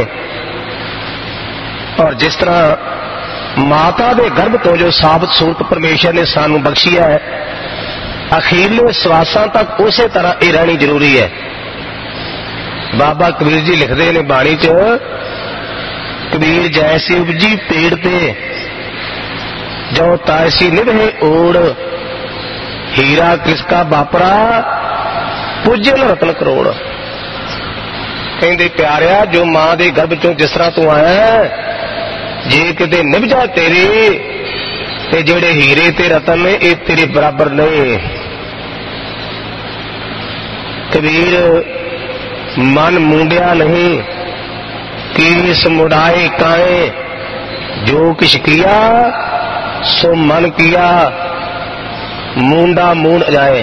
ਔਰ ਜਿਸ ਤਰ੍ਹਾਂ ਮਾਤਾ ਦੇ ਗਰਭ ਤੋਂ ਜੋ ਸਾਬਤ ਸੂਰਤ ਪਰਮੇਸ਼ਰ ਨੇ ਸਾਨੂੰ ਬਖਸ਼ੀ ਹੈ, ਅਖੀਰਲੇ ਸਵਾਸਾਂ ਤੱਕ ਉਸੇ ਤਰ੍ਹਾਂ ਇਹ ਰਹਿਣੀ ਜ਼ਰੂਰੀ ਹੈ। ਬਾਬਾ ਕਬੀਰ ਜੀ ਲਿਖਦੇ ਨੇ ਬਾਣੀ 'ਚ, ਕਬੀਰ ਜੈਸੀ ਉਪਜੀ ਪੇੜ ਤੇ ਜੋ ਤਾਇਸੀ ਨਿਭੇ ਓੜ, ਹੀਰਾ ਕਿਸਕਾ ਬਾਪਰਾ ਪੂਜਨ ਰਤਨ ਕਰੋੜ। ਕਹਿੰਦੇ ਪਿਆਰਿਆ, ਜੋ ਮਾਂ ਦੇ ਗਰਭ ਚੋਂ ਜਿਸ ਤਰ੍ਹਾਂ ਤੂੰ ਆਇਆ, ਜੇ ਕਿਤੇ ਨਿਭ ਜਾ ਤੇਰੇ ਤੇ ਜਿਹੜੇ ਹੀਰੇ ਤੇ ਰਤਨ ਨੇ ਇਹ ਤੇਰੇ ਬਰਾਬਰ ਨਹੀਂ। ਕਬੀਰ ਮਨ ਮੁੰਡਿਆ ਨਹੀਂ, ਕੀਸ ਮੁੜਾਏ ਕਾਏ, ਜੋ ਕਿਛ ਕੀਆ ਸੋ ਮਨ ਕੀਆ, ਮੁੰਡਾ ਮੂੰਡ ਜਾਏ।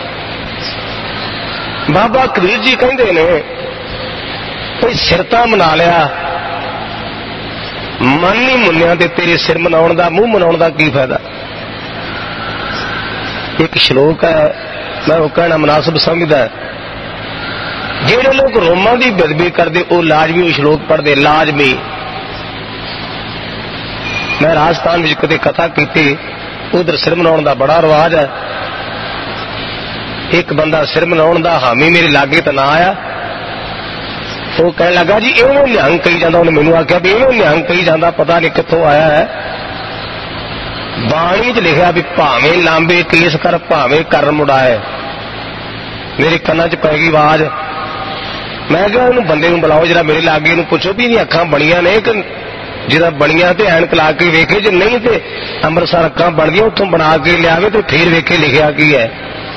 ਬਾਬਾ ਕਬੀਰ ਜੀ ਕਹਿੰਦੇ ਨੇ ਕੋਈ ਸਿਰ ਤਾਂ ਮਨਾ ਲਿਆ, ਮਨ ਨਹੀਂ ਮੁੰਨਿਆ ਤੇ ਤੇਰੇ ਸਿਰ ਮਨਾਉਣ ਦਾ, ਮੂੰਹ ਮਨਾਉਣ ਦਾ ਕੀ ਫਾਇਦਾ। ਇੱਕ ਸ਼ਲੋਕ ਹੈ, ਮੈਂ ਉਹ ਕਹਿਣਾ ਮੁਨਾਸਬ ਸਮਝਦਾ, ਜਿਹੜੇ ਲੋਕ ਰੋਮਾਂ ਦੀ ਬੇਅਦਬੀ ਕਰਦੇ ਉਹ ਲਾਜ਼ਮੀ ਉਹ ਸ਼ਲੋਕ ਪੜ੍ਹਦੇ, ਲਾਜ਼ਮੀ। ਮੈਂ ਰਾਜਸਥਾਨ ਵਿੱਚ ਕਦੇ ਕਥਾ ਕੀਤੀ, ਉਧਰ ਸਿਰ ਮਨਾਉਣ ਦਾ ਬੜਾ ਰਿਵਾਜ ਹੈ। ਇੱਕ ਬੰਦਾ ਸਿਰ ਮਨਾਉਣ ਦਾ ਹਾਮੀ ਮੇਰੇ ਲਾਗੇ ਤਾਂ ਨਾ ਆਇਆ। ਉਹ ਕਹਿਣ ਲੱਗਾ ਜੀ ਇਹਨੂੰ ਨਿਹੰਗ ਕਹੀ ਜਾਂਦਾ। ਉਹਨੇ ਮੈਨੂੰ ਆਖਿਆ ਵੀ ਇਹਨੂੰ ਨਿਹੰਗ ਕਹੀ ਜਾਂਦਾ, ਪਤਾ ਨਹੀਂ ਕਿੱਥੋਂ ਆਇਆ ਹੈ। ਬਾਣੀ 'ਚ ਲਿਖਿਆ ਵੀ ਭਾਵੇਂ ਲਾਂਬੇ ਕੇਸ ਕਰ, ਭਾਵੇਂ ਕਰ ਮੁੜਾਏ। ਮੇਰੇ ਕੰਨਾਂ 'ਚ ਪੈ ਗਈ ਆਵਾਜ਼। ਮੈਂ ਕਿਹਾ ਉਹਨੂੰ ਬੰਦੇ ਨੂੰ ਬੁਲਾਓ ਜਿਹੜਾ ਮੇਰੇ ਲਾਗੇ, ਇਹਨੂੰ ਪੁੱਛੋ ਵੀ ਇਹਦੀਆਂ ਅੱਖਾਂ ਬਣੀਆਂ ਨੇ ਕਿ ਜਿਹਦਾ ਬਣੀਆਂ ਤੇ ਐਨਕ ਲਾ ਕੇ ਵੇਖੇ, ਜੇ ਨਹੀਂ ਤੇ ਅੰਮ੍ਰਿਤਸਰ ਅੱਖਾਂ ਬਣ ਗਈਆਂ ਉੱਥੋਂ ਬਣਾ ਕੇ ਲਿਆਵੇ ਤੇ ਫੇਰ ਵੇਖੇ ਲਿਖਿਆ ਕੀ ਹੈ।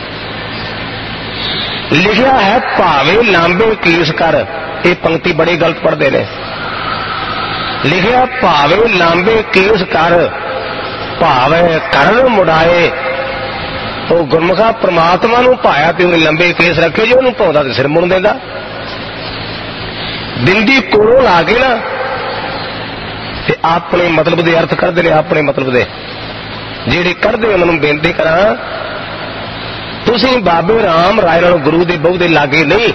ਲਿਖਿਆ ਹੈ ਭਾਵੇਂ ਲਾਂਬੇ ਕੇਸ ਕਰ। ਇਹ ਪੰਕਤੀ ਬੜੀ ਗਲਤ ਪੜ੍ਹਦੇ ਨੇ। ਲਿਖਿਆ ਭਾਵੇਂ ਲਾਂਬੇ ਕੇਸ ਕਰ, ਭਾਵੇਂ ਕਰਨ ਮੁੜਾਏ। ਉਹ ਗੁਰਮੁਖਾ ਪ੍ਰਮਾਤਮਾ ਨੂੰ ਭਾਇਆ ਤੇ ਉਹਨੇ ਲੰਬੇ ਕੇਸ ਰੱਖੇ, ਜੇ ਉਹਨੂੰ ਭਾਉਂਦਾ ਤੇ ਸਿਰ ਮੁੜ ਦਿੰਦਾ। ਬਿੰਦੀ ਕੋਲੋਂ ਲਾ ਕੇ ਨਾ ਤੇ ਆਪਣੇ ਮਤਲਬ ਦੇ ਅਰਥ ਕਰਦੇ ਨੇ, ਆਪਣੇ ਮਤਲਬ ਦੇ ਜਿਹੜੇ ਕੱਢਦੇ ਉਹਨਾਂ ਨੂੰ ਬੇਨਤੀ ਕਰਾਂ, ਤੁਸੀਂ ਬਾਬੇ ਰਾਮ ਰਾਏ ਨਾਲ ਗੁਰੂ ਦੇ ਬਹੁ ਦੇ ਲਾਗੇ ਨਹੀਂ।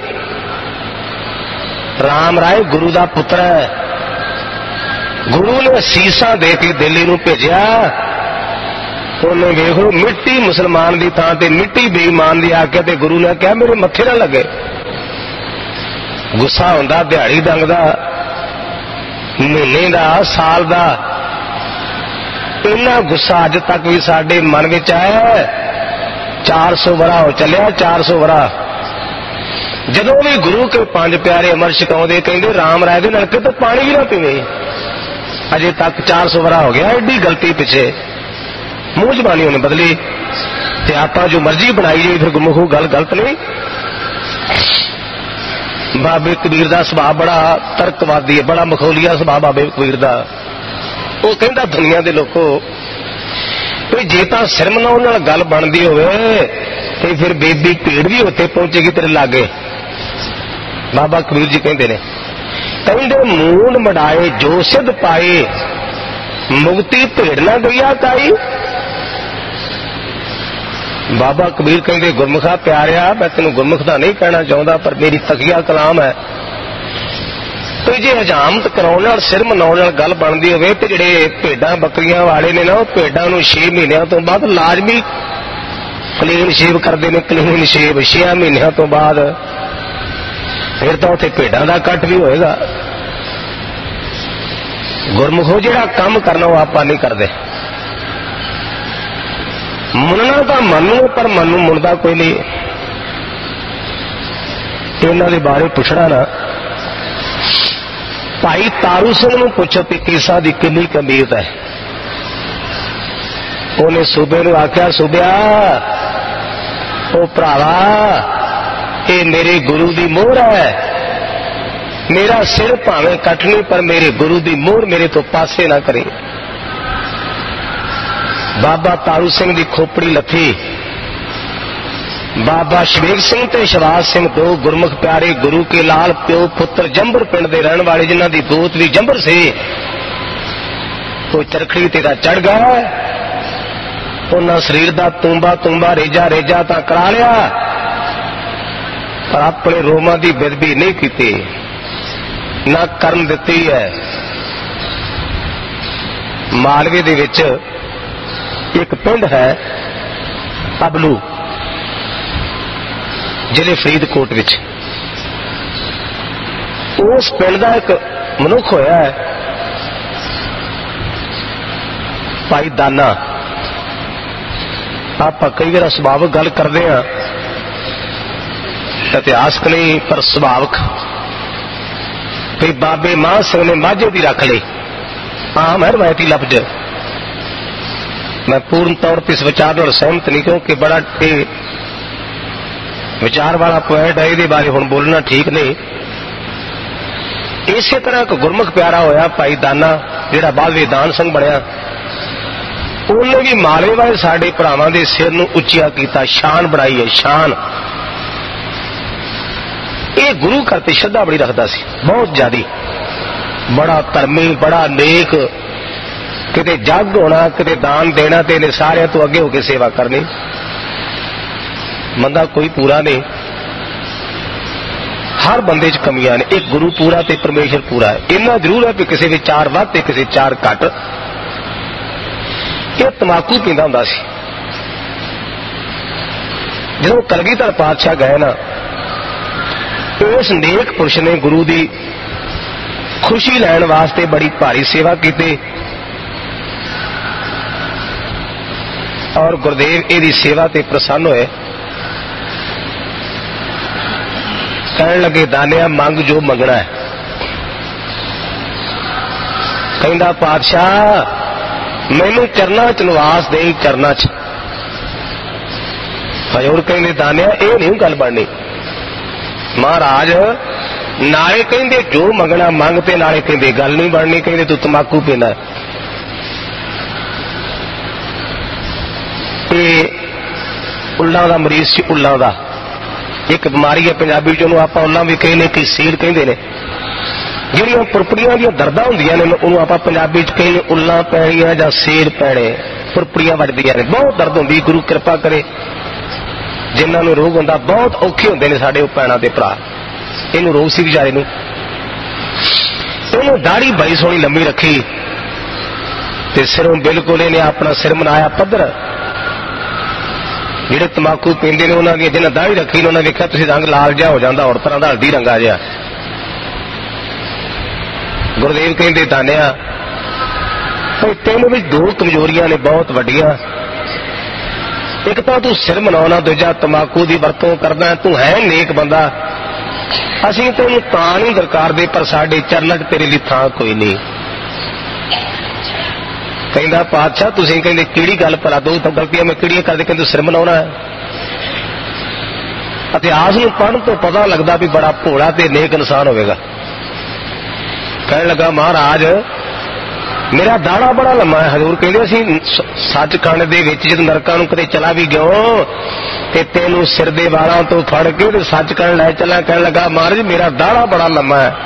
ਰਾਮ ਰਾਏ ਗੁਰੂ ਦਾ ਪੁੱਤਰ ਹੈ। ਗੁਰੂ ਨੇ ਅਸੀਸਾਂ ਦੇ ਕੇ ਦਿੱਲੀ ਨੂੰ ਭੇਜਿਆ। ਉਹਨੇ ਵੇਖੋ ਮਿੱਟੀ ਮੁਸਲਮਾਨ ਦੀ ਥਾਂ ਤੇ ਮਿੱਟੀ ਬੇਈਮਾਨ ਦੀ ਆਖਿਆ ਤੇ ਗੁਰੂ ਨੇ ਕਿਹਾ ਮੇਰੇ ਮੱਥੇ ਨਾ ਲੱਗੇ। ਗੁੱਸਾ ਹੁੰਦਾ ਦਿਹਾੜੀ ਡੰਗ ਦਾ, ਮਹੀਨੇ ਦਾ, ਸਾਲ ਦਾ। ਇੰਨਾ ਗੁੱਸਾ ਅੱਜ ਤੱਕ ਵੀ ਸਾਡੇ ਮਨ ਵਿੱਚ ਆਇਆ। 400 ਵਰਾ ਹੋ ਚੱਲਿਆ, 400 ਵਰਾ। ਜਦੋਂ ਵੀ ਗੁਰੂ ਕੇ 5 ਪਿਆਰੇ ਅਮਰ ਛਕਾਉਂਦੇ ਕਹਿੰਦੇ ਰਾਮ ਰਾਏ ਦੇ ਨਲਕੇ ਤੋਂ ਪਾਣੀ ਵੀ ਨਾ ਪੀਵੇ। ਅਜੇ ਤੱਕ 400 ਵਰਾ ਹੋ ਗਿਆ। ਐਡੀ ਗਲਤੀ ਪਿੱਛੇ ਮੂੰਹ ਜ਼ਬਾਨੀ ਉਹਨੇ ਬਦਲੀ। ते आपां जो मर्जी बनाई जाए फिर गुरमुखो गल गलत नहीं। बाबे कबीर का सुभाव बड़ा तर्कवादी है, बड़ा मखौलिया सुभाव बाबे कबीर का। वो कहता दुनिया के लोगों जे तां सिर मनाउण नाल गल बनदी होवे ते फिर बेबी भीड़ भी उत्थे पहुंचेगी तेरे लागे। बाबा कबीर जी कहते ने, कहते मूंड मडाए जो सिद्ध पाए मुक्ति भेड़ ना गईया काई। बाबा कबीर कहते गुरमुखा प्यारिया मैं तेन गुरमुख का नहीं कहना चाहता पर मेरी तकिया कलाम है। तो जे हजामत कराने सिर मनाने गल बनती हो जिहड़े भेडां बकरियां वाले ने ना भेडां नूं 6 महीनों तो बाद लाजमी क्लीन शेव करते हैं। क्लीन शेव 6 महीनों तो बाद फिर तो उत्थे भेडां दा कट भी होएगा। गुरमुखो जिहड़ा काम करना वो आपां नहीं करते। मुनना तो मनु पर मनु मुनदा कोई नहीं। इन्हां दे बारे पुछना ना भाई तारू सिंह नूं पुछो कि केसा दी किन्नी कमीज है। उन्हें सूबे नूं आख्या सूबिया ओ भरावा ये मेरे गुरु दी मोहर है, मेरा सिर भावें कटनी पर मेरे गुरु दी मोहर मेरे तो पासे ना करे। बाबा तारू सिंह दी खोपड़ी लथी। बाबा शबीर सिंह ते शवाज सिंह दो गुरमुख प्यारे गुरु के लाल प्यो पुत्र जंबर पिंड दे रहने वाले जिन्हां दी गोत भी जंबर से तो चरखड़ी तेरा चढ़ गया। उन्हां शरीर दा तूंबा तूंबा रेजा रेजा तां करा लिया पर अपने रोमां दी बेदबी नहीं कीती ना करन दित्ती है। मालवे दे विच एक पिंड है अबलू जिले फरीदकोट विच। उस पिंड का एक मनुख होया है भाई दाना। आप कई बार सुभावक गल करते हैं इतिहासक नहीं पर सुभावक भी बाबे मां सिंह ने माझे भी रख ली। आम है रवायती लफ्ज। मैं पूर्ण तौर पर इस विचार नाल सहमत नहीं क्योंकि बड़ा विचार वाला पॉइंट है, ये बारे हुण बोलना ठीक नहीं। इस तरह एक गुरमुख प्यारा होया भाई दाना जिहड़ा बाद विच दान सिंह बनया। उन्हें भी मालवे वाले साडे भरावां दे सिर नूं उच्चिया कीता, शान बढ़ाई है शान। ये गुरु करते श्रद्धा बड़ी रखता सी बहुत ज्यादा, बड़ा धर्मी बड़ा नेक। किते जग होना किते दान देना ते इन्हें सारियां तो अगे होकर सेवा करनी। बंदा कोई पूरा नहीं, हर बंदे च कमियां ने। एक गुरु पूरा ते परमेश्वर पूरा है। इन्ना जरूर है कि किसी दे 4 वध ते किसी 4 घट। यह तंबाकू पींदा हुंदा सी। जदों कलगीधर पातशाह गए ना उस नेक पुरुष ने गुरु की खुशी लैण वास्ते बड़ी भारी सेवा की और गुरुदेव यदी सेवा ते प्रसन्न होए। कहने लगे दानिया मंग जो मंगना है। कहंदा पातशाह मैनू चरना च निवास दे चरना च। हजूर कहंदे दानिया ये नहीं गल बननी। महाराज नाले कहंदे जो मंगना मंग ते नाले कहंदे गल नहीं बननी। कहंदे तू तंबाकू पीना उल्लां दा मरीज सी। उल्लां दा एक बीमारी है पंजाबी जो आप उल्लां भी कहने की सीड़ कहते हैं। जिहड़ियां पुरपड़ियां दी दर्दां हुंदियां ने उन्होंने आप पंजाबी च कहने उल्लां पैणियां जां सीड़ पैणे। पुरपड़ियां वजदियां ने बहुत दर्द हुंदी। गुरु कृपा करे जिन्हां रोग हुंदा बहुत औखे हुंदे ने साडे भैणां ते भरा। इहनूं रोग सी विचारे नूं। इहनूं दाढ़ी बड़ी सोहणी लंबी रखी ते सिरों बिल्कुल इहने अपना सिर मनाया पद्धर। जिहड़े तंबाकू पींदे ने उन्हां दी जिन्हां दाढ़ी रखी ने उन्हां वेख्या तुसीं रंग लाल जिहा हो जांदा और तरह दा हल्दी रंगा जिहा। गुरुदेव कहंदे दानिया तेन भी 2 कमजोरियां ने बहुत वड्डियां। एक तो तू सिर मनाउणा, दूजा तंबाकू की वरतों करदा। तू है नेक बंदा, असीं तैनूं तां नहीं दरकार दे पर साडे चरनां च तेरे लिए थां कोई नहीं। ਕਹਿੰਦਾ ਪਾਤਸ਼ਾਹ ਤੁਸੀਂ ਕਹਿੰਦੇ ਕਿਹੜੀ ਗੱਲ ਭਲਾ ਦੋ ਤਾਂ ਗਲਤੀਆਂ ਮੈਂ ਕਿਹੜੀਆਂ ਕਰਦੇ ਕਹਿੰਦੇ ਸਿਰ ਮਨਾਉਣਾ ਹੈ। ਇਤਿਹਾਸ ਨੂੰ ਪੜ੍ਹਨ ਤੋਂ ਪਤਾ ਲੱਗਦਾ ਵੀ ਬੜਾ ਭੋਲਾ ਤੇ ਨੇਕ ਇਨਸਾਨ ਹੋਵੇਗਾ। ਕਹਿਣ ਲੱਗਾ ਮਹਾਰਾਜ ਮੇਰਾ ਦਾੜਾ ਬੜਾ ਲੰਮਾ ਹੈ। ਹਜ਼ੂਰ ਕਹਿੰਦੇ ਅਸੀਂ ਸੱਚਖੰਡ ਦੇ ਵਿੱਚ ਜਦੋਂ ਨਰਕਾਂ ਨੂੰ ਕਦੇ ਚਲਾ ਵੀ ਗਿਓ ਤੇ ਤੈਨੂੰ ਸਿਰ ਦੇ ਵਾਲਾਂ ਤੋਂ ਫੜ ਕੇ ਤੇ ਸੱਚਖੰਡ ਲੈ ਚੱਲਾਂ। ਕਹਿਣ ਲੱਗਾ ਮਹਾਰਾਜ ਮੇਰਾ ਦਾੜਾ ਬੜਾ ਲੰਮਾ ਹੈ।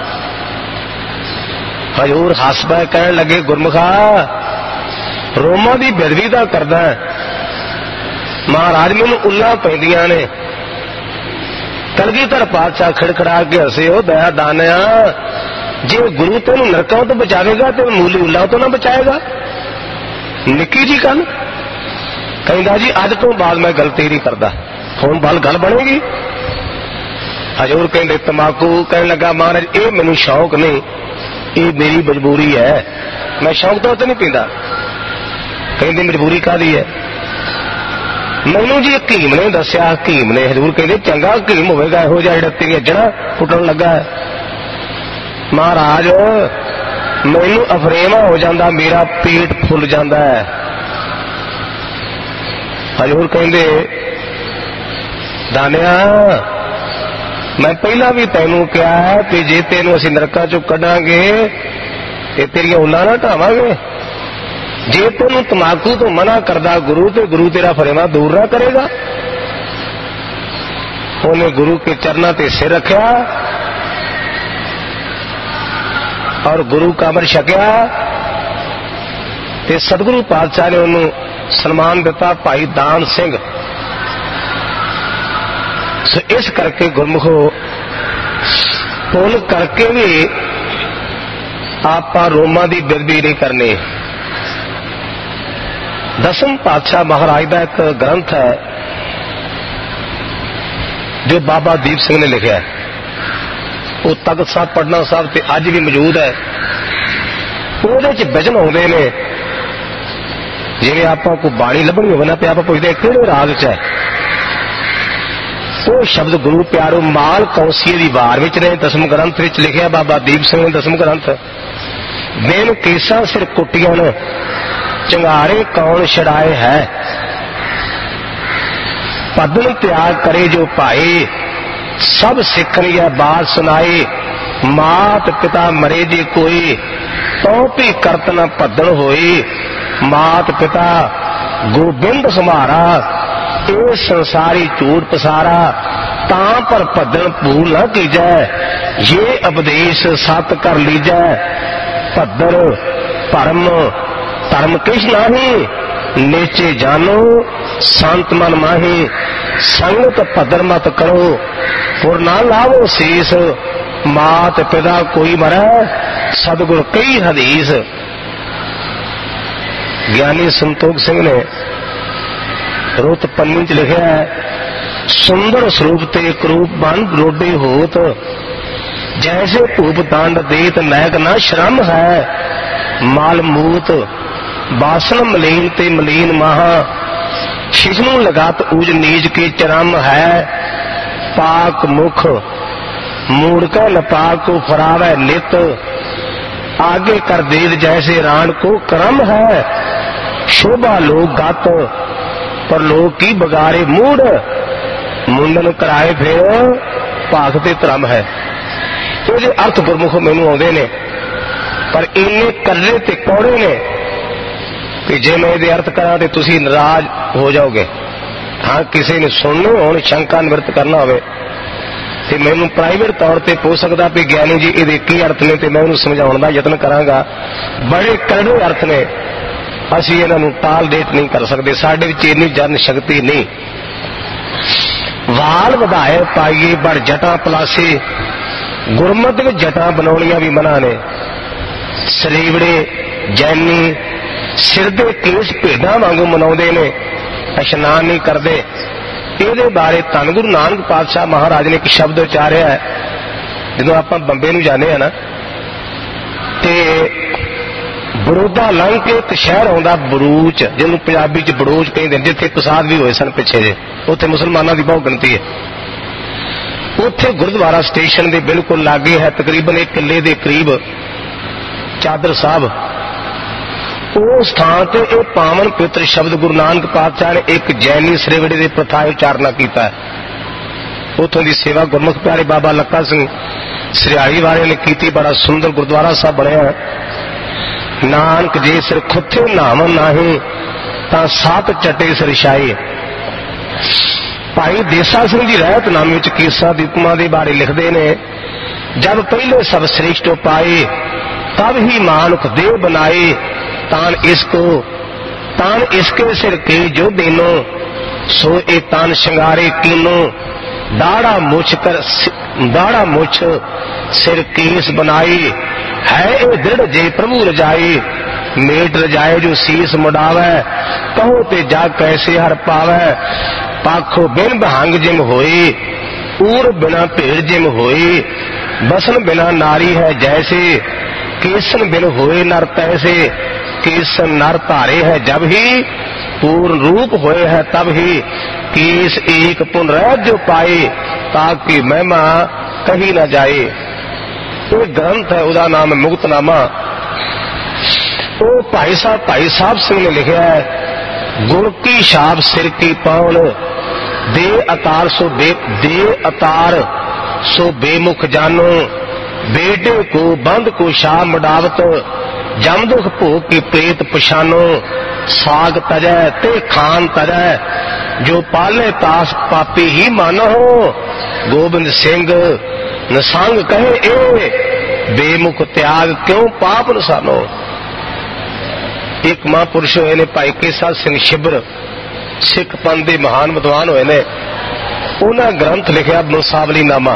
ਹਜ਼ੂਰ ਹੱਸ ਪਏ ਕਹਿਣ ਲੱਗੇ ਗੁਰਮੁਖਾ ਰੋਮਾਂ ਦੀ ਬੇਦਬੀ ਦਾ ਕਰਦਾ ਮਹਾਰਾਜ ਮੈਨੂੰ ਉੱਲਾਂ ਪੈਂਦੀਆਂ ਨੇ। ਕਲਗੀਧਰ ਪਾਤਸ਼ਾਹ ਖੜਖੜਾ ਕੇ ਹੱਸੇ ਉਹ ਦਇਆ ਦਾਨਿਆ ਜੇ ਗੁਰੂ ਤੈਨੂੰ ਨਰਕਾਂ ਤੋਂ ਬਚਾਵੇਗਾ ਤੇ ਮੂਲੀ ਉੱਲਾਂ ਤੋਂ ਨਾ ਬਚਾਏਗਾ। ਨਿੱਕੀ ਜੀ ਗੱਲ। ਕਹਿੰਦਾ ਜੀ ਅੱਜ ਤੋਂ ਬਾਅਦ ਮੈਂ ਗਲਤੀ ਨਹੀਂ ਕਰਦਾ। ਹੁਣ ਗੱਲ ਬਣੇਗੀ। ਹਜ਼ੂਰ ਕਹਿੰਦੇ ਤਮਾਕੂ। ਕਹਿਣ ਲੱਗਾ ਮਹਾਰਾਜ ਇਹ ਮੈਨੂੰ ਸ਼ੌਕ ਨਹੀਂ ਇਹ ਮੇਰੀ ਮਜਬੂਰੀ ਹੈ। ਮੈਂ ਸ਼ੌਕ ਤੋਂ ਨਹੀਂ ਪੀਂਦਾ। ਕਹਿੰਦੇ ਮਜਬੂਰੀ ਕਾਹਦੀ ਹੈ। ਮੈਨੂੰ ਜੀ ਹਕੀਮ ਨੇ ਦੱਸਿਆ। ਹਕੀਮ ਨੇ ਹਜ਼ੂਰ ਕਹਿੰਦੇ ਚੰਗਾ ਹਕੀਮ ਹੋਵੇਗਾ ਇਹੋ ਜਿਹਾ ਜਿਹੜਾ ਤੇਰੀਆਂ ਜੜ੍ਹਾਂ ਪੁੱਟਣ ਲੱਗਾ ਹੈ। ਮਹਾਰਾਜ ਮੈਨੂੰ ਅਫਰੇਵਾ ਹੋ ਜਾਂਦਾ ਮੇਰਾ ਪੇਟ ਫੁੱਲ ਜਾਂਦਾ ਹੈ। ਹਜ਼ੂਰ ਕਹਿੰਦੇ ਦਾਨਿਆ ਮੈਂ ਪਹਿਲਾਂ ਵੀ ਤੈਨੂੰ ਕਿਹਾ ਹੈ ਕਿ ਜੇ ਤੈਨੂੰ ਅਸੀਂ ਨਰਕਾਂ ਚੋਂ ਕੱਢਾਂਗੇ ਤੇ ਤੇਰੀਆਂ ਉੱਲਾਂ ਨਾ ਢਾਵਾਂਗੇ। ਜੇ ਤੈਨੂੰ ਤਮਾਕੂ ਤੋਂ ਮਨਾ ਕਰਦਾ ਗੁਰੂ ਤੇ ਗੁਰੂ ਤੇਰਾ ਫਰੇਵਾ ਦੂਰ ਨਾ ਕਰੇਗਾ। ਉਹਨੇ ਗੁਰੂ ਕੇ ਚਰਨਾਂ ਤੇ ਸਿਰ ਰੱਖਿਆ ਔਰ ਗੁਰੂ ਕਾ ਅੰਮ੍ਰਿਤ ਛਕਿਆ ਤੇ ਸਤਿਗੁਰੂ ਪਾਤਸ਼ਾਹ ਨੇ ਉਹਨੂੰ ਸਨਮਾਨ ਦਿੱਤਾ ਭਾਈ ਦਾਨ ਸਿੰਘ। ਸੋ ਇਸ ਕਰਕੇ ਗੁਰਮੁਖੋ ਪੁੱਲ ਕਰਕੇ ਵੀ ਆਪਾਂ ਰੋਮਾਂ ਦੀ ਬੇਦਬੀ ਨਹੀਂ ਕਰਨੀ। ਦਸਮ ਪਾਤਸ਼ਾਹ ਮਹਾਰਾਜ ਦਾ ਇੱਕ ਗ੍ਰੰਥ ਹੈ ਜੋ ਬਾਬਾ ਦੀਪ ਸਿੰਘ ਨੇ ਲਿਖਿਆ। ਉਹ ਤਖਤ ਸਾਹਿਬ ਪਟਨਾ ਸਾਹਿਬ ਤੇ ਅੱਜ ਵੀ ਮੌਜੂਦ ਹੈ। ਉਹਦੇ ਚ ਵਚਨ ਆਉਂਦੇ ਨੇ ਜਿਵੇਂ ਆਪਾਂ ਕੋਈ ਬਾਣੀ ਲੱਭਣੀ ਹੋਵੇ ਨਾ ਤੇ ਆਪਾਂ ਪੁੱਛਦੇ ਕਿਹੜੇ ਰਾਗ ਚ ਹੈ। ਉਹ ਸ਼ਬਦ ਗੁਰੂ ਪਿਆਰੋ ਮਾਲ ਕੌਂਸੀਏ ਦੀ ਵਾਰ ਵਿੱਚ ਨੇ। ਦਸਮ ਗ੍ਰੰਥ ਵਿੱਚ ਲਿਖਿਆ ਬਾਬਾ ਦੀਪ ਸਿੰਘ ਨੇ ਦਸਮ ਗ੍ਰੰਥ। ਬੇਨ ਕੇਸਾਂ ਸਿਰ ਕੁੱਟੀਆਂ ਨੇ ਚੰਗਾਰੇ ਕੌਣ ਛੜਾਏ ਹੈ। ਪਦਨ ਤਿਆਗ ਕਰੇ ਜੋ ਭਾਏ ਸਭ ਸਿੱਖਣੀਆਂ ਬਾਤ ਸੁਣਾਏ। ਮਾਤ ਪਿਤਾ ਮਰੇ ਜੇ ਕੋਈ ਤੋ ਵੀ ਕਰਤ ਨ ਭੱਦਣ ਹੋਏ। ਮਾਤ ਪਿਤਾ ਗੋਬਿੰਦ ਸਮਾਰਾ ਇਹ ਸੰਸਾਰੀ ਝੂਠ ਪਸਾਰਾ ਤਾਂ ਪਰ ਭੱਦਣ ਭੂਲ ਨਾ ਕੀਜੈ। ਇਹ ਉਪਦੇਸ਼ ਸਤ ਕਰ ਲੀਜੈ। ਭੱਦਰ ਭਰਮ ਧਰਮ ਕਿਛ ਨਾਹੀ ਨੇਚੇ ਜਾਨੋ ਸੰਤ ਮਨ ਮਾਹੀ। ਸੰਗਤ ਭਦਰ ਮਤ ਕਰੋ ਪੁਰ ਨਾ ਲਾਵੋ ਸੀਸ। ਮਾਤ ਪਿਤਾ ਕੋਈ ਮਰੈ ਸਤਿਗੁਰ ਕਈ ਹਦੀਸ। ਗਿਆਨੀ ਸੰਤੋਖ ਸਿੰਘ ਨੇ ਰੁੱਤ ਪੰਨੀ ਚ ਲਿਖਿਆ ਹੈ ਸੁੰਦਰ ਸਰੂਪ ਤੇ ਕਰੂਪ ਬਨ ਰੋਡੇ ਹੋਤ। ਜੈਸੇ ਧੂਪ ਦੰਡ ਦੇਤ ਮੈਗ ਨਾ ਸ਼ਰਮ ਹੈ। ਮਾਲ ਮੂਤ ਬਾਸਨ ਮਲੀਨ ਤੇ ਮਲੀਨ ਮਹਾ। ਸ਼ਿਸ਼ਨੂੰ ਲਗਾਤ ਊਜ ਨੀਜ ਕੇ ਚਰਮ ਹੈ। ਪਾਕ ਮੁਖ ਮੂੜ ਕੈ ਨਪਾਕ ਕੋ ਫਰਾਵੈ ਨਿਤ। आगे कर देद जैसे राण को क्रम है। शोभा लोग गत पर लोग की बगारे मूड। मुंडन कराए फिर भागते धर्म है। तो ये अर्थ गुरमुख मैनू आउंदे ने पर इन्ने कर्रे ते कौड़े ने कि जे मैं ये अर्थ करा तो तुसी नाराज हो जाओगे। हाँ किसी ने सुनने होने शंका निवृत्त करना होवे ते मैनू प्राइवेट तौर पर पूछ सकता भी ज्ञानी जी ये की अर्थ ने तो मैं उन्हें समझाने का यत्न करांगा। बड़े करड़े अर्थ ने असी इन्हों टाल डेट नहीं कर सकते। साडे विच इन्नी जन शक्ति नहीं। वाल वधाए पाइए बड़ जटा पलासे। गुरमत में जटा बनाउणियां भी मना ने। सरीवड़े जैनी सिर दे केस भेडां वांगू मनाउंदे ने। इशनान नहीं करते। ਇਹਦੇ ਬਾਰੇ ਧੰਨ ਗੁਰੂ ਨਾਨਕ ਪਾਤਸ਼ਾਹ ਮਹਾਰਾਜ ਨੇ ਇੱਕ ਸ਼ਬਦ ਉਚਾਰਿਆ ਹੈ। ਜਦੋਂ ਆਪਾਂ ਬੰਬੇ ਨੂੰ ਜਾਂਦੇ ਆ ਨਾ ਤੇ ਬੜੌਦਾ ਲੰਘ ਕੇ ਇੱਕ ਸ਼ਹਿਰ ਆਉਂਦਾ ਬਰੂਚ, ਜਿਹਨੂੰ ਪੰਜਾਬੀ ਚ ਬੜੋਚ ਕਹਿੰਦੇ, ਜਿੱਥੇ ਫਸਾਦ ਵੀ ਹੋਏ ਸਨ ਪਿੱਛੇ ਜੇ। ਉੱਥੇ ਮੁਸਲਮਾਨਾਂ ਦੀ ਬਹੁਤ ਗਿਣਤੀ ਹੈ। ਉੱਥੇ ਗੁਰਦੁਆਰਾ ਸਟੇਸ਼ਨ ਦੇ ਬਿਲਕੁਲ ਲਾਗੇ ਹੈ, ਤਕਰੀਬਨ 1 ਕਿੱਲੇ ਦੇ ਕਰੀਬ ਚਾਦਰ ਸਾਹਿਬ। उस स्थान ते ये पावन पवित्र शब्द गुरु नानक पातशाह ने एक जैनी श्रेवड़ी की प्रथा उचारना किया है। उतों की सेवा गुरमुख प्यारे बाबा लक्का सिंह सरियाली वाले ने की। बड़ा सुंदर गुरुद्वारा साहब बनया। नानक जे सिर खुथे नावन नाही तां सात चटे सिर शाही। भाई देसा सिंह जी रहतनामे विच केसा दी उपमा दे बारे लिखते ने, जब पहले सब श्रेष्ठ पाए तब ही मानुख देव बनाए। तान इसके सिर के जो देनो सो ए तान शंगारे कीनो। दाढ़ा मुछ सिर केस बनाए है ए दृढ़ जे प्रभु रजाए। मेट रजाए जो शीस मुड़ावे कहो ते जा कैसे हर पावे। पाखो बिन बहंग जिम होए ऊर बिना भेड़ जिम होए। बसन बिना नारी है जैसे केसन बिन होए नर तैसे। केसन नर धारे है जब ही पूर्ण रूप होए है तब ही। केस एक पुनरैत जो पाए ताकि महिमा कही न जाए। तो ग्रंथ है, उसका नाम है मुक्तनामा। वो भाई साहब सिंह ने लिखा है, गुण की छाप सिर की पाउन दे अतार सो बेमुख जानो। बेटे को बंद को शाह मडावत जम दुख भोग की प्रेत पछानो। साग तजै ते खान तजै जो पाले तास पापी ही मानो। गोबिंद सिंह नसंग कहे ए बेमुख त्याग क्यों पाप नसानो। एक महापुरुष हुए ने भाई केसा सिंह शिबर सिख पंथ के महान विद्वान हुए ने। उन्हें ग्रंथ लिखा मुसावली नामा।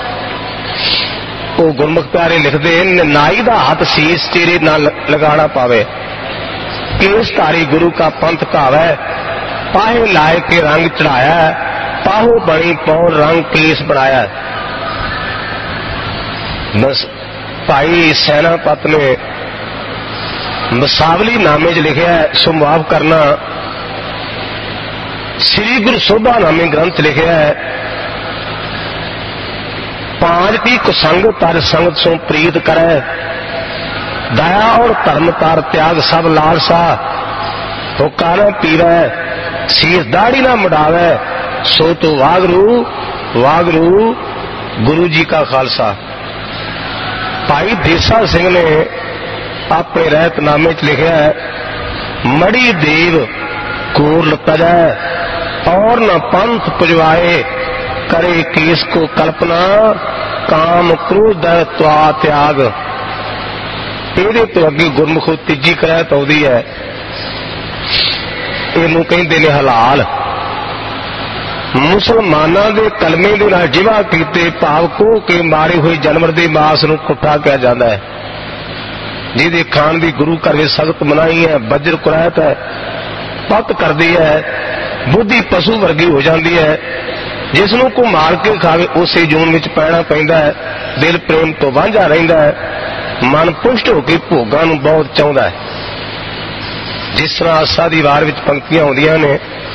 वो गुरमुख प्यारे लिखते नाई का हाथ शीस तेरे ना लगाना पावे। केसधारी गुरु का पंथ कावे पाहे लाए के रंग चढ़ाया। पाहो बनी पौन रंग केस बनाया। बस भाई सैनापत ने मुसावली नामे च लिखा है, सो माफ करना। श्री गुरु शोभा नामे ग्रंथ लिखा है, पांच की कुसंग तर संगत सो प्रीत करे। दया और धर्म तार त्याग सब लालसा। होका न पीवे शीस दाढ़ी ना मुड़ावे सो तो वागरू वागरू गुरु जी का खालसा। भाई देसा सिंह ने अपने रहतनामे च लिखा है, मड़ी देव कूर तजै और न पंथ पुजवाए। करे केस को कल्पना काम क्रोध त्वा त्याग। ਇਹਦੇ ਤੋਂ ਅੱਗੇ ਗੁਰਮੁਖ ਤੀਜੀ ਕਰਾਇਤ ਆਉਂਦੀ ਹੈ, ਇਹਨੂੰ ਕਹਿੰਦੇ ਨੇ ਹਲਾਲ। ਮੁਸਲਮਾਨਾਂ ਦੇ ਕਲਮੇ ਦੇ ਨਾਲ ਜਿਵਾ ਕੀਤੇ ਭਾਵ ਕੋ ਕੇ ਮਾਰੇ ਹੋਏ ਜਾਨਵਰ ਦੇ ਮਾਸ ਨੂੰ ਕੁੱਠਾ ਕਿਹਾ ਜਾਂਦਾ ਹੈ। ਜਿਹਦੇ ਖਾਣ ਦੀ ਗੁਰੂ ਘਰ ਵਿੱਚ ਸਖਤ ਮਨਾਹੀ ਹੈ। ਬੱਜਰ ਕੁਰਾਇਤ ਹੈ, ਪੱਤ ਕਰਦੀ ਹੈ, ਬੁੱਧੀ ਪਸ਼ੂ ਵਰਗੀ ਹੋ ਜਾਂਦੀ ਹੈ। ਜਿਸ ਨੂੰ ਕੋ ਮਾਰ ਕੇ ਖਾਵੇ ਉਸੇ ਜੂਨ ਵਿੱਚ ਪੈਣਾ ਪੈਂਦਾ ਹੈ। ਦਿਲ ਪ੍ਰੇਮ ਤੋਂ ਵਾਂਝਾ ਰਹਿੰਦਾ ਹੈ। मन पुष्ट होकर भोगां नूं बहुत चाहुंदा है। जिस तरह आसा दी वार विच पंक्तियां आउंदियां ने,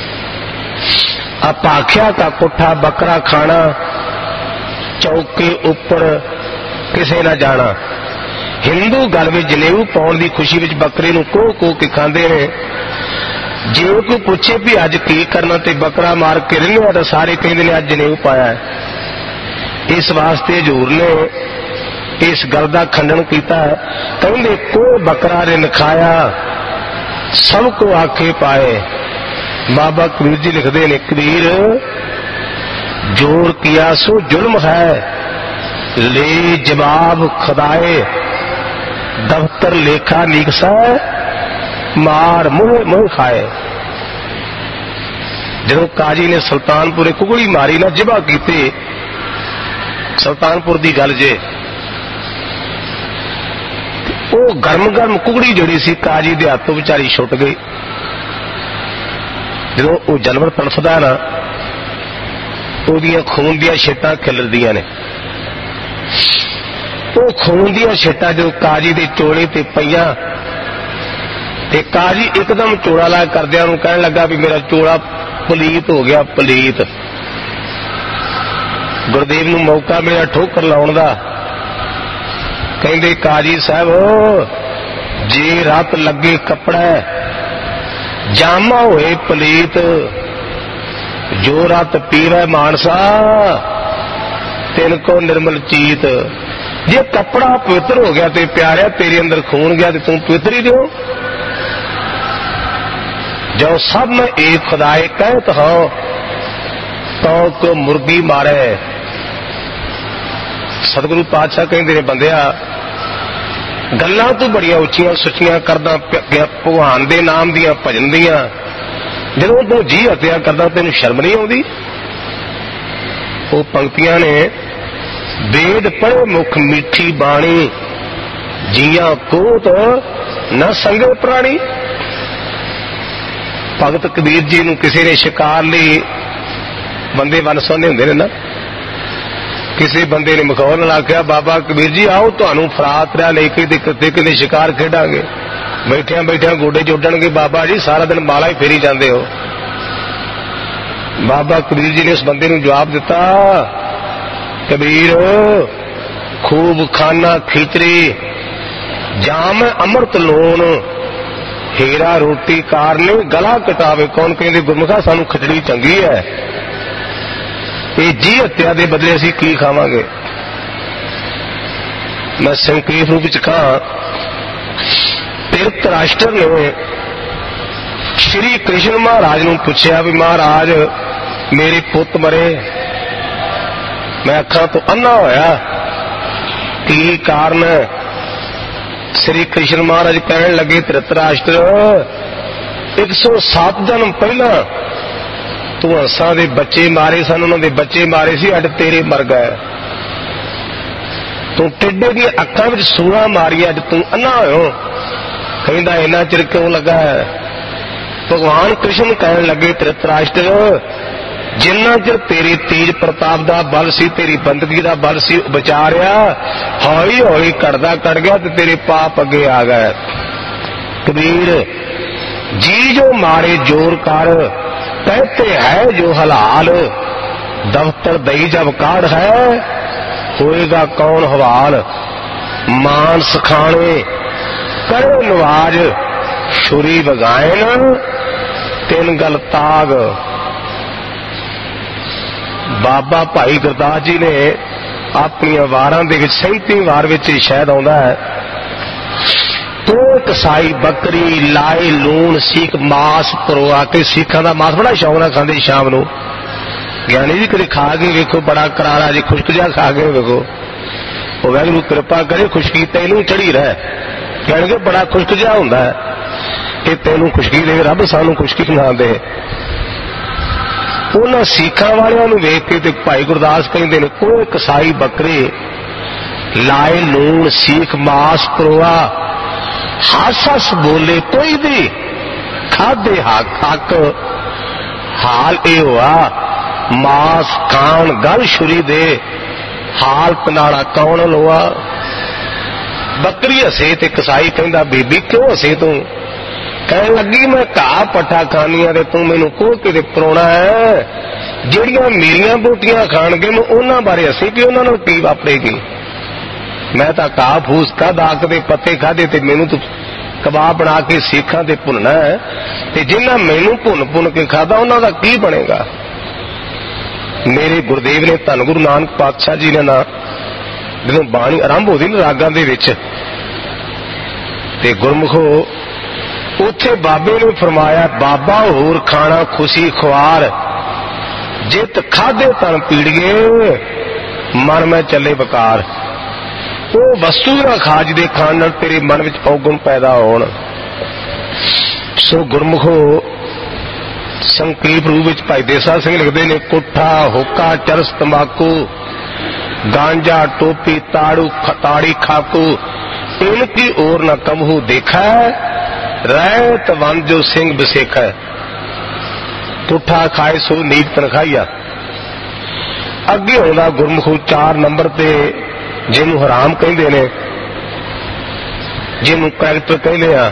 अपाख्या का कुठा बकरा खाना चौके उपर किसे ना जाना। हिंदू गल में जनेऊ पाउण दी खुशी विच बकरे नूं कोह के खांदे ने। जे कोई पुछे भी अज की करना ते बकरा मार के रिन्निया तां सारे कहंदे ने अज जनेऊ पाया है। इस वास्ते हजूर ने इस गल का खंडन किया। कहते को बकरा रिन खाया सबको आखे पाए। बाबा कबीर जी लिखते हैं, कबीर जोर किया सो जुल्म है ले जवाब खुदाए। दफ्तर लेखा नीकसा मार मुँह मुँह खाए। जो काजी ने सुल्तानपुर कुगड़ी मारी ना जिबा की सुल्तानपुर की गल जे वो गर्म गर्म कुगड़ी जड़ी सी काजी दे हाथों बेचारी छुट गई। जो वो जानवर तड़फदा ना ओदियां खून दियां छेटां खिलरदियां ने। वो खून दियां छेटां जो काजी दे चोले ते पईयां ते काजी एकदम चोड़ा ला करदियां नूं कहण लगा भी मेरा चोड़ा पलीत हो गया पलीत। गुरदेव नूं मौका मिलिया ठोकर लाउण दा। कहंदे काजी साहब जे रत लगे कपड़ा जामा होए पलीत, जो रत पीवे मानसा तिनको निर्मल चीत। जे कपड़ा पवित्र हो गया तो प्यारे तेरे अंदर खून गया तो तू पवित्र ही दो। जो सब में एक खुदाए कहत हो तो मुर्गी मारे। सतगुरु पातशाह कहते ने बंदिया गल्लां तू बड़िया उच्चियां सुचियां करदा भगवान दे नाम दियां भजन दियां, जदों तू जी हत्या करदा तेन शर्म नहीं आउंदी। वो पंक्तियां ने वेद पढ़े मुख मीठी बाणी, जिया कोत न संगे प्राणी। भगत कबीर जी नूं किसी ने शिकार लई बंदे वन सोने हुंदे ने ना, किसी बंदे ने मखौल नाल आख्या बाबा कबीर जी आओ तुहानूं फरात रिहा लेके ते किते शिकार खेडांगे। बैठिया बैठिया गोडे जोड़नगे बाबा जी सारा दिन माला ही फेरी जांदे हो। बाबा कबीर जी ने उस बंदे नूं जवाब दिता कबीर खूब खाना खिचड़ी जाम अमृत लोन, हीरा रोटी कारने गला कटावे कौन। कहते गुरमुखा सानू खिचड़ी चंगी है, ये जी हत्या के बदले असीं की खावांगे। मैं संक्षेप रूप च कहां धृतराष्ट्र ने श्री कृष्ण महाराज नूं पुछया भी महाराज मेरे पुत मरे, मैं अखां तो अन्ना होया की कारण। श्री कृष्ण महाराज कहन लगे धृतराष्ट्र 107 जन्म पहला तू हंसा दे बच्चे मारे सन, उन्होंने बच्चे मारे सी, अज तेरे मर गए। तू टिड्डे दी अखां विच सूरां मारिया, अज तू अन्ना होयो। कहंदा इन्ना चिर क्यों लगा है? भगवान कृष्ण कहन लगे धृतराष्ट्र जिन्ना चिर तेरी तेज प्रताप दा बल सी, तेरी बंदगी दा बल सी बचा रहा, हौली हौली कटदा कट गया तो तेरे पाप अगे आ गए। कबीर जी जो मारे जोर कर, कहते है जो हलाल, दफ्तर दई जब काढ़ है होएगा कौन हवाल। मांस खाने करे नवाज, छुरी वगाए न तीन गल ताग। बाबा भाई गुरदास जी ने अपनी वारां दे विच 37 वार विच शायद आउंदा है तो कसाई बकरी लाए लूण सीख मास परोआ के। सिखां दा मास बड़ा शौक नाल खांदे शाम नूं। ज्ञानी जी कदे खा के वेखो बड़ा करारा जी खुश्क जा खा के वेखो, वो वाहिगुरू कृपा करे खुशकी तैनूं चढ़ी रहे। कहणगे बड़ा खुश्क जा हुंदा है, ये तैनूं खुशकी दे रब सानूं खुशकी ना दे। उन्हां सिखां वालियां नूं वेख के ते भाई गुरदास कहंदे ने कोई कसाई बकरे लाए लूण सीख मास परोआ, हस हस बोले कोई भी खादे हक। हाल ए हुआ मास खान गल छुरी दे, हाल पनाड़ा कौन लोआ। बकरी हसे ते कसाई कहंदा बीबी क्यों हसे तू? कहन लगी मैं घा पट्ठा खानी है तू मैनू कोह के परोना है। ਜਿਹੜੀਆਂ मेरिया बोटियां खाणगे मैं उन्हां बारे हसी कि उन्हां नाल की वापरेगी। मैं तो घा फूस का दाग के पत्ते खाधे ते मैनू तो कबाब बना के सीखा ते भुनना है, ते जिन्हां मैनू भुन भुन के खाधा उन्हां दा की बनेगा। मेरे गुरुदेव ने धन गुरु नानक पातशाह जी ने ना जदों बाणी आरंभ होती ना रागां दे विच ते गुरमुखो उत्थे बाबे ने फरमाया बाबा होर खाना खुशी खुआर, जित खाधे तन पीड़िए मन में चले बकार। वो वस्तु ना खा जिदे खाण नाल तेरे मन विच औगुण पैदा होण। सो गुरमुखो संकीप रूप विच भाई देसा सिंह लिखते ने कुठा होका चरस तंबाकू गांजा टोपी ताड़ू ताड़ी खाकू इनकी ओर न कबहू देखा है, रैत वन जो सिंह बसेखा है। पुठा खाए सो नीक तनखाइया। अगे आउंदा गुरमुखो 4 नंबर ते जिन्हों हराम कहंदे ने, जिन्हों कैरेक्टर कहंदे आ,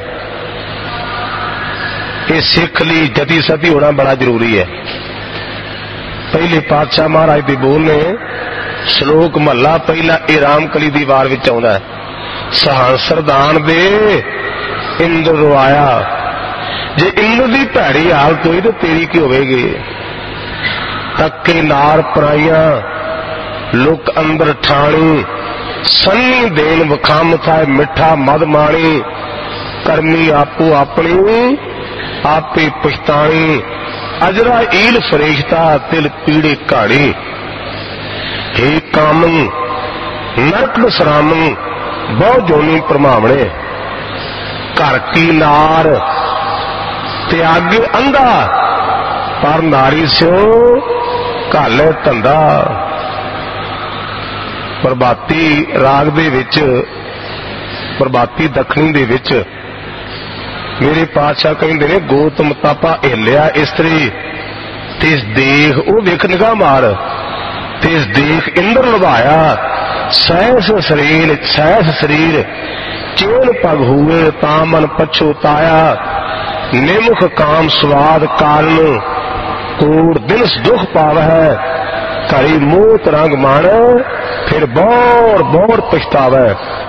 ये सिख लई जती सती होना बड़ा जरूरी है। पहले पातशाह महाराज दे बोल ने श्लोक महला पहला ए रामकली दी वार विच आउंदा है। सहांसरदान दे इंद्र रोआया। जे इंद्र की भैड़ी हालत हुई तो तेरी की होगी। तके नार पराइया लुक अंदर ठाणी, सन्नी देन वखाम था मिठा मद माणी, करमी आपू अपनी आपे पछताणी, अजरा ईल फरेशता तिल पीड़े काड़ी। हे कामन नरक बसरामन बहु जोनी परमावणे, घर की नार त्यागे अंधा, पर नारी स्यो घाले धंधा। प्रभाती राग दे विच, प्रभाती दखनी दे विच मेरे पातशाह कहंदे ने, गोतम तापा हिलिया इस्तरी, तिस देख ओ वेख निगाह मार, तिस देख इंद्र लुभाया, सहस शरीर चेन पग हुए, तामन पछुताया, निमुख काम स्वाद कारण, कूड़ दिनस दुख पावै, करी मूत रंग मान, फिर बौर बौर पछतावै।